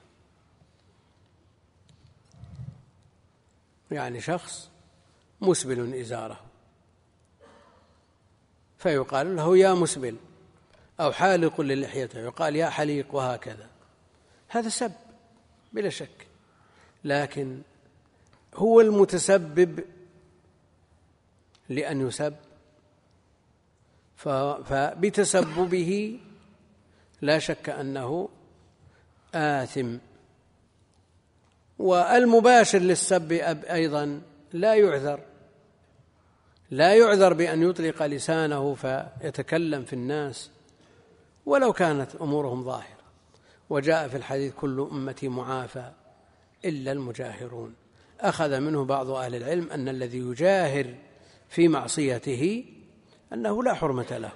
يعني شخص مسبل إزاره فيقال له: يا مسبل، أو حالق للحيته يقال يا حليق وهكذا، هذا سب بلا شك، لكن هو المتسبب لأن يسب، فبتسببه لا شك أنه آثم. والمباشر للسب أيضا لا يعذر لا يعذر بأن يطلق لسانه فيتكلم في الناس ولو كانت أمورهم ظاهرة. وجاء في الحديث كل أمتي معافى إلا المجاهرون. أخذ منه بعض أهل العلم أن الذي يجاهر في معصيته أنه لا حرمة له،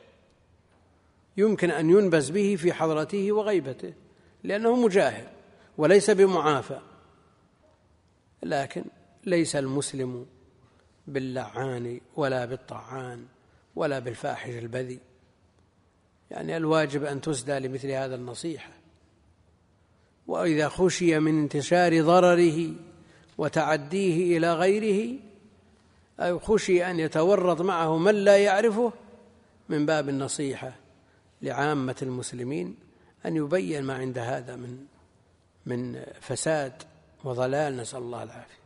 يمكن أن ينبز به في حضرته وغيبته لأنه مجاهر وليس بمعافى. لكن ليس المسلم باللعان ولا بالطعان ولا بالفاحش البذيء، يعني الواجب أن تسدى لمثل هذا النصيحة. وإذا خشي من انتشار ضرره وتعديه إلى غيره، أو خشي أن يتورط معه من لا يعرفه، من باب النصيحة لعامة المسلمين أن يبين ما عند هذا من من فساد وضلال، نسأل الله العافية.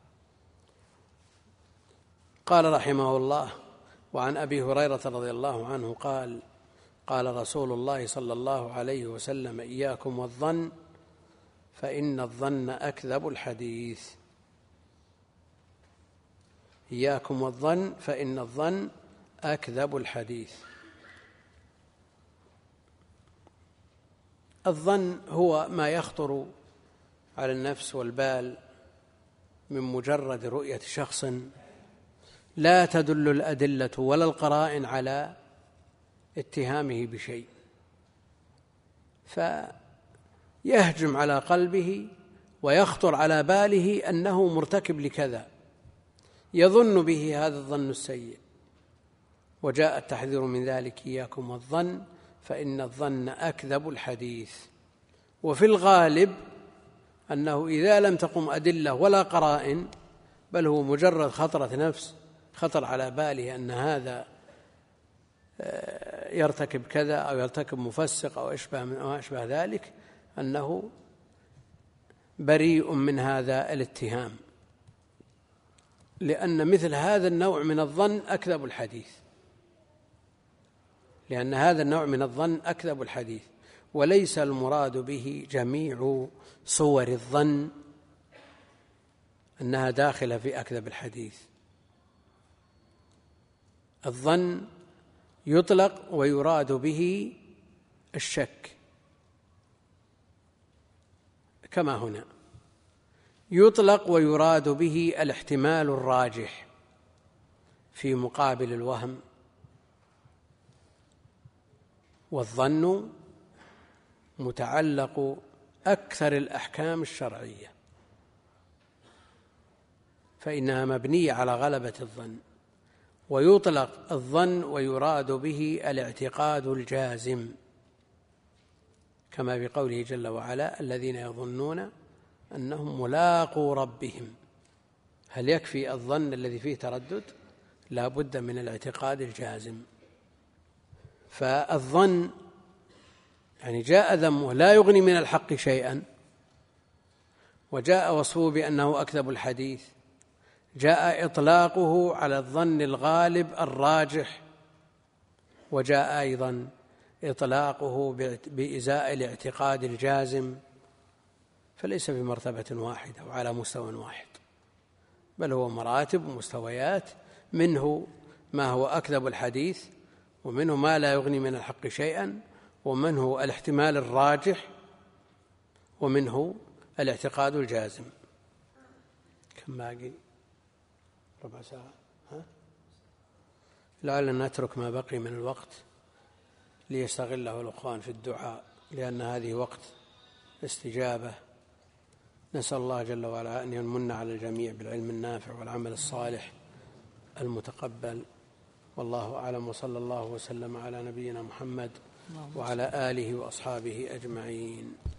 قال رحمه الله: وعن أبي هريرة رضي الله عنه قال: قال رسول الله صلى الله عليه وسلم: إياكم والظن فإن الظن أكذب الحديث. إياكم والظن فإن الظن أكذب الحديث. الظن هو ما يخطر على النفس والبال من مجرد رؤية شخص لا تدل الأدلة ولا القرائن على اتهامه بشيء، فيهجم على قلبه ويخطر على باله أنه مرتكب لكذا، يظن به هذا الظن السيء. وجاء التحذير من ذلك: إياكم والظن فإن الظن أكذب الحديث. وفي الغالب أنه إذا لم تقم أدلة ولا قرائن، بل هو مجرد خطرة نفس خطر على باله أن هذا يرتكب كذا أو يرتكب مفسق أو أشبه من أو أشبه ذلك، أنه بريء من هذا الاتهام، لأن مثل هذا النوع من الظن أكذب الحديث، لأن هذا النوع من الظن أكذب الحديث. وليس المراد به جميع صور الظن أنها داخلة في أكذب الحديث. الظن يطلق ويراد به الشك، كما هنا يطلق ويراد به الاحتمال الراجح في مقابل الوهم. والظن متعلق أكثر الأحكام الشرعية، فإنها مبنية على غلبة الظن. ويطلق الظن ويراد به الاعتقاد الجازم، كما في قوله جل وعلا: الذين يظنون أنهم ملاقو ربهم. هل يكفي الظن الذي فيه تردد؟ لا بد من الاعتقاد الجازم. فالظن يعني جاء ذمه لا يغني من الحق شيئا، وجاء وصفه بأنه أكذب الحديث، جاء إطلاقه على الظن الغالب الراجح، وجاء أيضا إطلاقه بإزاء الاعتقاد الجازم. فليس بمرتبة واحدة وعلى مستوى واحد، بل هو مراتب ومستويات، منه ما هو أكذب الحديث، ومنه ما لا يغني من الحق شيئا، ومنه الاحتمال الراجح، ومنه الاعتقاد الجازم. كم باقي؟ ربع ساعة. ها؟ لعلنا نترك ما بقي من الوقت ليستغله الأخوان في الدعاء، لأن هذه وقت استجابة. نسأل الله جل وعلا أن يمن على الجميع بالعلم النافع والعمل الصالح المتقبل. والله أعلم، وصلى الله وسلم على نبينا محمد وعلى آله وأصحابه أجمعين.